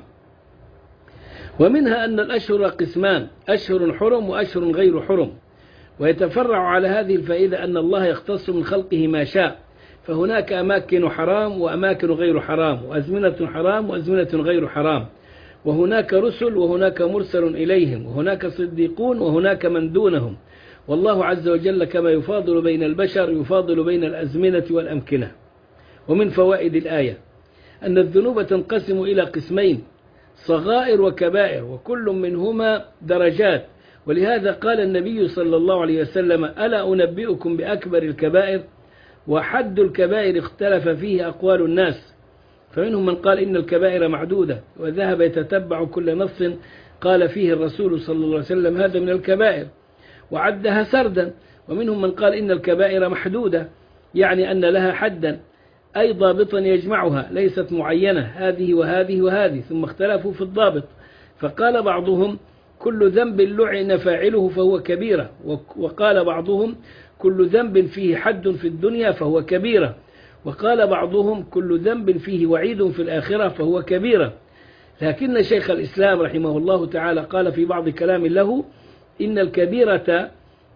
ومنها أن الأشهر قسمان: أشهر حرم وأشهر غير حرم. ويتفرع على هذه الفائدة أن الله يختص من خلقه ما شاء، فهناك أماكن حرام وأماكن غير حرام، وأزمنة حرام وأزمنة غير حرام، وهناك رسل وهناك مرسل إليهم، وهناك صديقون وهناك من دونهم. والله عز وجل كما يفاضل بين البشر يفاضل بين الأزمنة والأمكنة. ومن فوائد الآية أن الذنوب تنقسم إلى قسمين: صغائر وكبائر، وكل منهما درجات. ولهذا قال النبي صلى الله عليه وسلم: ألا أنبئكم بأكبر الكبائر؟ وحد الكبائر اختلف فيه أقوال الناس، فمنهم من قال إن الكبائر معدودة، وذهب يتتبع كل نص قال فيه الرسول صلى الله عليه وسلم هذا من الكبائر وعدها سردا. ومنهم من قال إن الكبائر محدودة، يعني أن لها حدا أي ضابطا يجمعها، ليست معينة هذه وهذه وهذه، ثم اختلفوا في الضابط. فقال بعضهم: كل ذنب لعن فاعله فهو كبيرة، وقال بعضهم: كل ذنب فيه حد في الدنيا فهو كبيرة، وقال بعضهم: كل ذنب فيه وعيد في الآخرة فهو كبيرة. لكن شيخ الإسلام رحمه الله تعالى قال في بعض كلام له: إن الكبيرة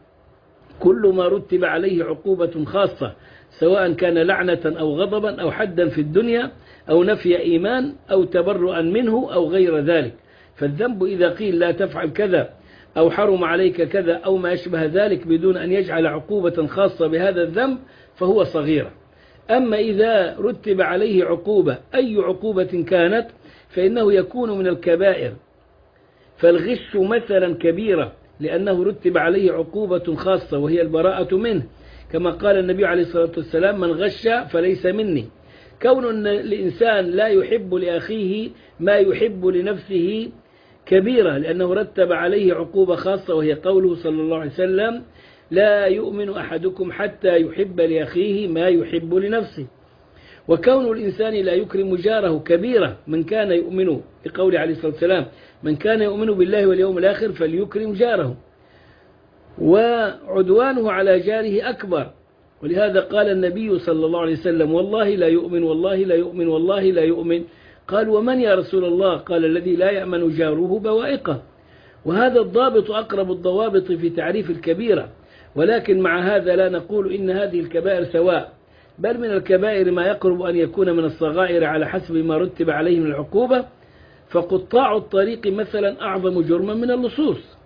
كل ما رتب عليه عقوبة خاصة، سواء كان لعنة أو غضبا أو حدا في الدنيا أو نفي إيمان أو تبرؤا منه أو غير ذلك. فالذنب إذا قيل لا تفعل كذا أو حرم عليك كذا أو ما يشبه ذلك بدون أن يجعل عقوبة خاصة بهذا الذنب فهو صغيرة. أما إذا رتب عليه عقوبة أي عقوبة كانت فإنه يكون من الكبائر. فالغش مثلا كبيرة لأنه رتب عليه عقوبة خاصة وهي البراءة منه، كما قال النبي عليه الصلاة والسلام: من غش فليس مني. كون الإنسان لا يحب لأخيه ما يحب لنفسه كبيرة، لأنه رتب عليه عقوبة خاصة وهي قوله صلى الله عليه وسلم: لا يؤمن أحدكم حتى يحب لأخيه ما يحب لنفسه. وكون الإنسان لا يكرم جاره كبيرة، من كان يؤمن، لقول عليه الصلاة والسلام: من كان يؤمن بالله واليوم الآخر فليكرم جاره. وعدوانه على جاره أكبر، ولهذا قال النبي صلى الله عليه وسلم: والله لا يؤمن والله لا يؤمن والله لا يؤمن. قال: ومن يا رسول الله؟ قال: الذي لا يأمن جاره بوائقه. وهذا الضابط أقرب الضوابط في تعريف الكبيرة. ولكن مع هذا لا نقول إن هذه الكبائر سواء، بل من الكبائر ما يقرب أن يكون من الصغائر على حسب ما رتب عليه من العقوبة. فقطاع الطريق مثلا أعظم جرما من اللصوص.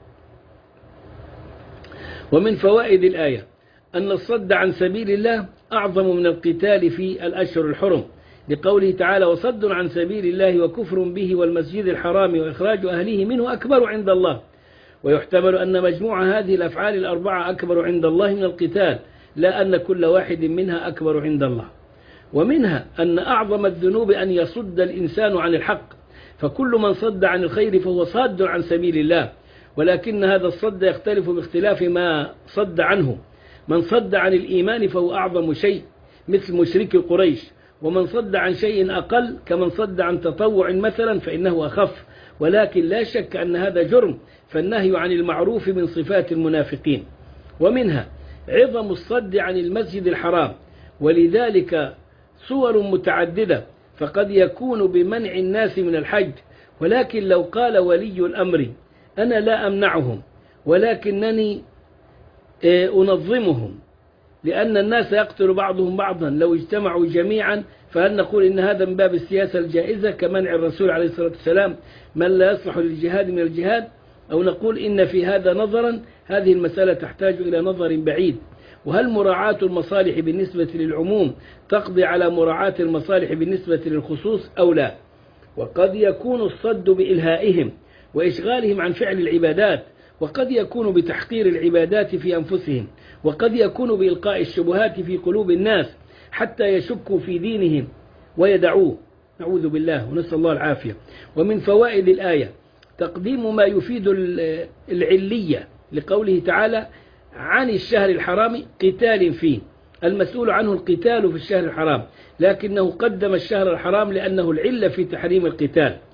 ومن فوائد الآية أن الصد عن سبيل الله أعظم من القتال في الأشهر الحرم، لقوله تعالى: وصد عن سبيل الله وكفر به والمسجد الحرام وإخراج أهله منه أكبر عند الله. ويحتمل أن مجموع هذه الأفعال الأربعة أكبر عند الله من القتال، لا أن كل واحد منها أكبر عند الله. ومنها أن أعظم الذنوب أن يصد الإنسان عن الحق، فكل من صد عن الخير فهو صاد عن سبيل الله، ولكن هذا الصد يختلف باختلاف ما صد عنه. من صد عن الإيمان فهو أعظم شيء مثل مشرك قريش، ومن صد عن شيء أقل كمن صد عن تطوع مثلا فإنه أخف، ولكن لا شك أن هذا جرم، فالنهي عن المعروف من صفات المنافقين. ومنها عظم الصد عن المسجد الحرام، ولذلك صور متعددة، فقد يكون بمنع الناس من الحج، ولكن لو قال ولي الأمر: أنا لا أمنعهم ولكنني أنظمهم، لأن الناس يقتل بعضهم بعضا لو اجتمعوا جميعا، فهل نقول إن هذا من باب السياسة الجائزة كمنع الرسول عليه الصلاة والسلام من لا يصلح للجهاد من الجهاد؟ أو نقول إن في هذا نظرا؟ هذه المسألة تحتاج إلى نظر بعيد. وهل مراعاة المصالح بالنسبة للعموم تقضي على مراعاة المصالح بالنسبة للخصوص أو لا؟ وقد يكون الصد بإلهائهم وإشغالهم عن فعل العبادات، وقد يكون بتحقير العبادات في أنفسهم، وقد يكون بإلقاء الشبهات في قلوب الناس حتى يشكوا في دينهم ويدعوه، نعوذ بالله ونسأل الله العافية. ومن فوائد الآية تقديم ما يفيد العلية، لقوله تعالى: عن الشهر الحرام قتال فيه، المسؤول عنه القتال في الشهر الحرام، لكنه قدم الشهر الحرام لأنه العلة في تحريم القتال.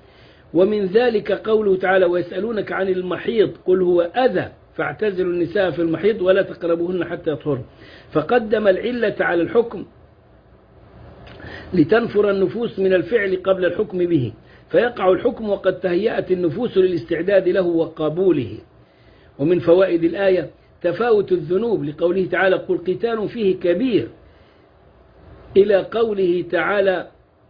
ومن ذلك قوله تعالى ويسألونك عن المحيض قل هو أذى فاعتزلوا النساء في المحيض ولا تقربوهن حتى يطهرن، فقدم العلة على الحكم لتنفر النفوس من الفعل قبل الحكم به، فيقع الحكم وقد تهيأت النفوس للاستعداد له وقبوله. ومن فوائد الآية تفاوت الذنوب لقوله تعالى قل قتال فيه كبير، إلى قوله تعالى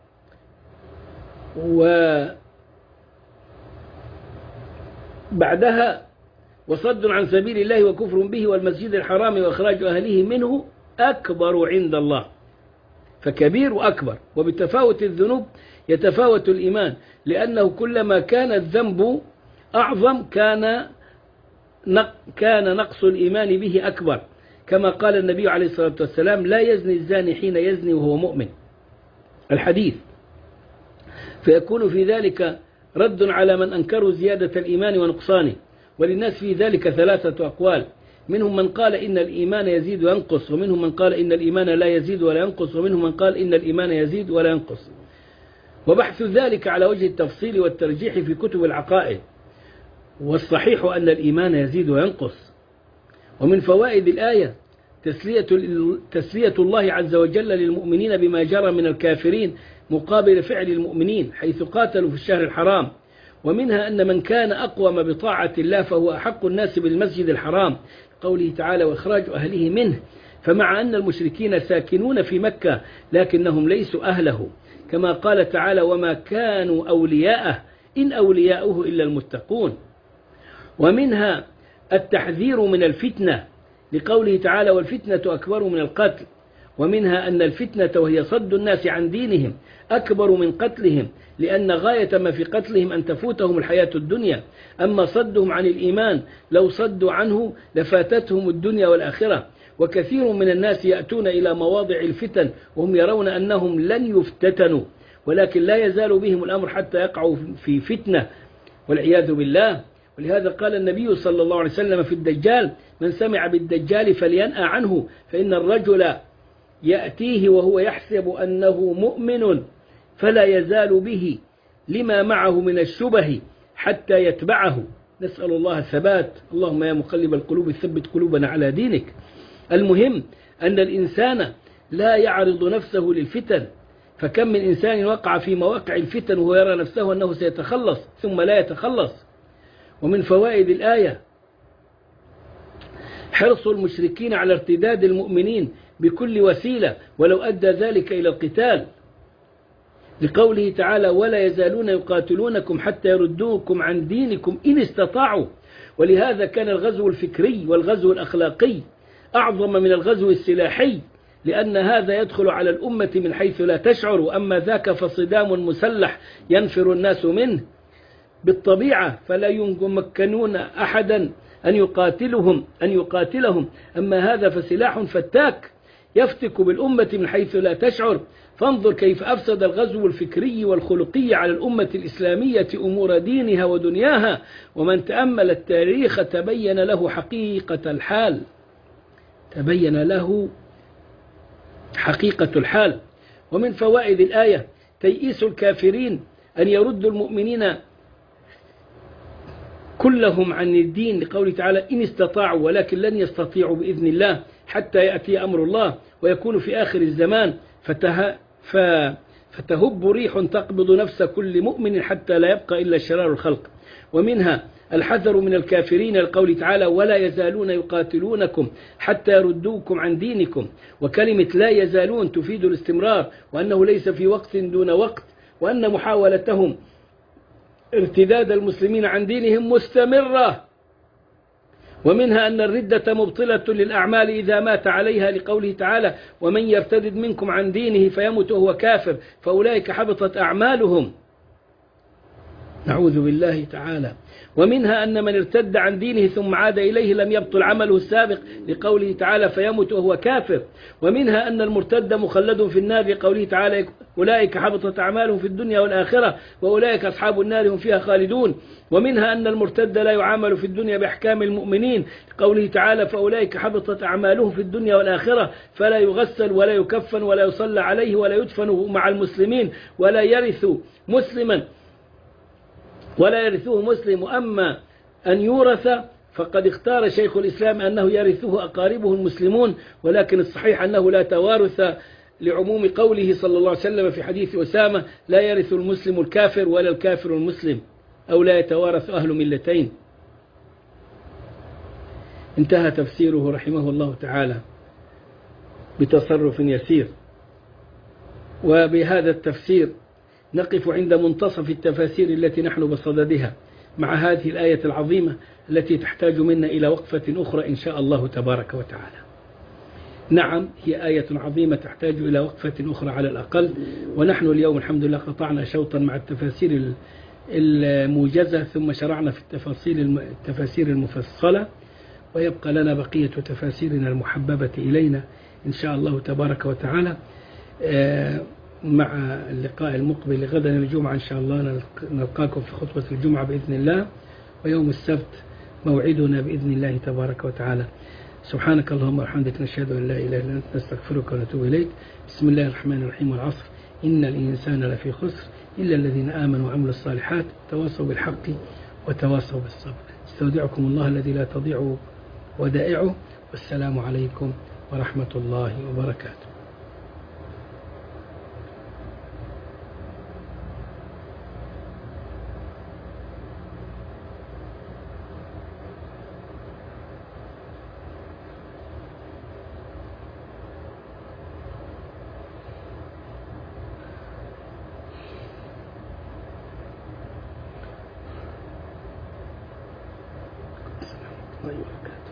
وبعدها وصد عن سبيل الله وكفر به والمسجد الحرام وإخراج أهله منه أكبر عند الله، فكبير وأكبر. وبتفاوت الذنوب يتفاوت الإيمان، لأنه كلما كان الذنب أعظم كان كان نقص الإيمان به أكبر، كما قال النبي عليه الصلاة والسلام لا يزني الزاني حين يزني وهو مؤمن، الحديث. فيكون في ذلك رد على من أنكروا زيادة الإيمان ونقصانه. وللناس في ذلك ثلاثة أقوال، منهم من قال إن الإيمان يزيد وينقص، ومنهم من قال إن الإيمان لا يزيد ولا ينقص، ومنهم من قال إن الإيمان يزيد ولا ينقص. وبحث ذلك على وجه التفصيل والترجيح في كتب العقائد، والصحيح أن الإيمان يزيد وينقص. ومن فوائد الآية تسلية, تسلية الله عز وجل للمؤمنين بما جرى من الكافرين مقابل فعل المؤمنين حيث قاتلوا في الشهر الحرام. ومنها أن من كان أقوم بطاعة الله فهو أحق الناس بالمسجد الحرام، قوله تعالى وإخراج أهله منه، فمع أن المشركين ساكنون في مكة لكنهم ليسوا أهله، كما قال تعالى وما كانوا أولياءه إن أولياؤه إلا المتقون. ومنها التحذير من الفتنة لقوله تعالى والفتنة أكبر من القتل. ومنها أن الفتنة وهي صد الناس عن دينهم أكبر من قتلهم، لأن غاية ما في قتلهم أن تفوتهم الحياة الدنيا، أما صدهم عن الإيمان لو صدوا عنه لفاتتهم الدنيا والآخرة. وكثير من الناس يأتون إلى مواضع الفتن وهم يرون أنهم لن يفتتنوا، ولكن لا يزال بهم الأمر حتى يقعوا في فتنة والعياذ بالله. ولهذا قال النبي صلى الله عليه وسلم في الدجال من سمع بالدجال فلينأى عنه، فإن الرجل يأتيه وهو يحسب أنه مؤمن فلا يزال به لما معه من الشبه حتى يتبعه. نسأل الله الثبات، اللهم يا مقلب القلوب ثبت قلوبنا على دينك. المهم أن الإنسان لا يعرض نفسه للفتن، فكم من إنسان وقع في مواقع الفتن وهو يرى نفسه أنه سيتخلص ثم لا يتخلص. ومن فوائد الآية حرص المشركين على ارتداد المؤمنين بكل وسيلة ولو أدى ذلك إلى القتال، لقوله تعالى ولا يزالون يقاتلونكم حتى يردوكم عن دينكم إن استطاعوا. ولهذا كان الغزو الفكري والغزو الأخلاقي أعظم من الغزو السلاحي، لأن هذا يدخل على الأمة من حيث لا تشعر، وأما ذاك فصدام مسلح ينفر الناس منه بالطبيعة فلا يمكنون أحدا أن يقاتلهم أن يقاتلهم أما هذا فسلاح فتاك يفتك بالأمة من حيث لا تشعر. فانظر كيف أفسد الغزو الفكري والخلقي على الأمة الإسلامية أمور دينها ودنياها، ومن تأمل التاريخ تبين له حقيقة الحال تبين له حقيقة الحال. ومن فوائد الآية تيئيس الكافرين أن يردوا المؤمنين كلهم عن الدين، لقوله تعالى إن استطاعوا، ولكن لن يستطيعوا بإذن الله حتى يأتي أمر الله ويكون في آخر الزمان فته ف... فتهب ريح تقبض نفس كل مؤمن حتى لا يبقى إلا شرار الخلق. ومنها الحذر من الكافرين، لقوله تعالى ولا يزالون يقاتلونكم حتى يردوكم عن دينكم، وكلمة لا يزالون تفيد الاستمرار، وأنه ليس في وقت دون وقت، وأن محاولتهم ارتداد المسلمين عن دينهم مستمرة. ومنها أن الردة مبطلة للأعمال إذا مات عليها، لقوله تعالى ومن يرتد منكم عن دينه فيمت وهو كافر فأولئك حبطت أعمالهم، نعوذ بالله تعالى. ومنها أن من ارتد عن دينه ثم عاد إليه لم يبطل عمله السابق، لقوله تعالى فيمت وهو كافر. ومنها أن المرتد مخلد في النار، لقوله تعالى أولئك حبطت أعمالهم في الدنيا والآخرة وأولئك أصحاب النار هم فيها خالدون. ومنها أن المرتد لا يعامل في الدنيا بأحكام المؤمنين، لقوله تعالى فأولئك حبطت أعمالهم في الدنيا والآخرة فلا يغسل ولا يكفن ولا يصلى عليه ولا يدفن مع المسلمين ولا يرث مسلما ولا يرثه مسلم. أما أن يورث فقد اختار شيخ الإسلام أنه يرثه أقاربه المسلمون، ولكن الصحيح أنه لا توارث لعموم قوله صلى الله عليه وسلم في حديث أسامة: لا يرث المسلم الكافر ولا الكافر المسلم، أو لا يتوارث أهل ملتين. انتهى تفسيره رحمه الله تعالى بتصرف يسير. وبهذا التفسير نقف عند منتصف التفاسير التي نحن بصددها مع هذه الآية العظيمة التي تحتاج منا إلى وقفة أخرى إن شاء الله تبارك وتعالى. نعم، هي آية عظيمة تحتاج إلى وقفة أخرى على الأقل، ونحن اليوم الحمد لله قطعنا شوطا مع التفاسير الموجزة، ثم شرعنا في التفاصيل التفاسير المفصلة، ويبقى لنا بقية تفاسيرنا المحببة إلينا إن شاء الله تبارك وتعالى مع اللقاء المقبل غدا الجمعة إن شاء الله. نلقاكم في خطبة الجمعة بإذن الله، ويوم السبت موعدنا بإذن الله تبارك وتعالى. سبحانك اللهم وبحمدك، نشهد أن لا إله إلا أنت، نستغفرك ونتوب إليك. بسم الله الرحمن الرحيم. والعصر إن الإنسان لفي خسر إلا الذين آمنوا وعملوا الصالحات تواصوا بالحق وتواصوا بالصبر. استودعكم الله الذي لا تضيع ودائعه، والسلام عليكم ورحمة الله وبركاته. الله وبركاته.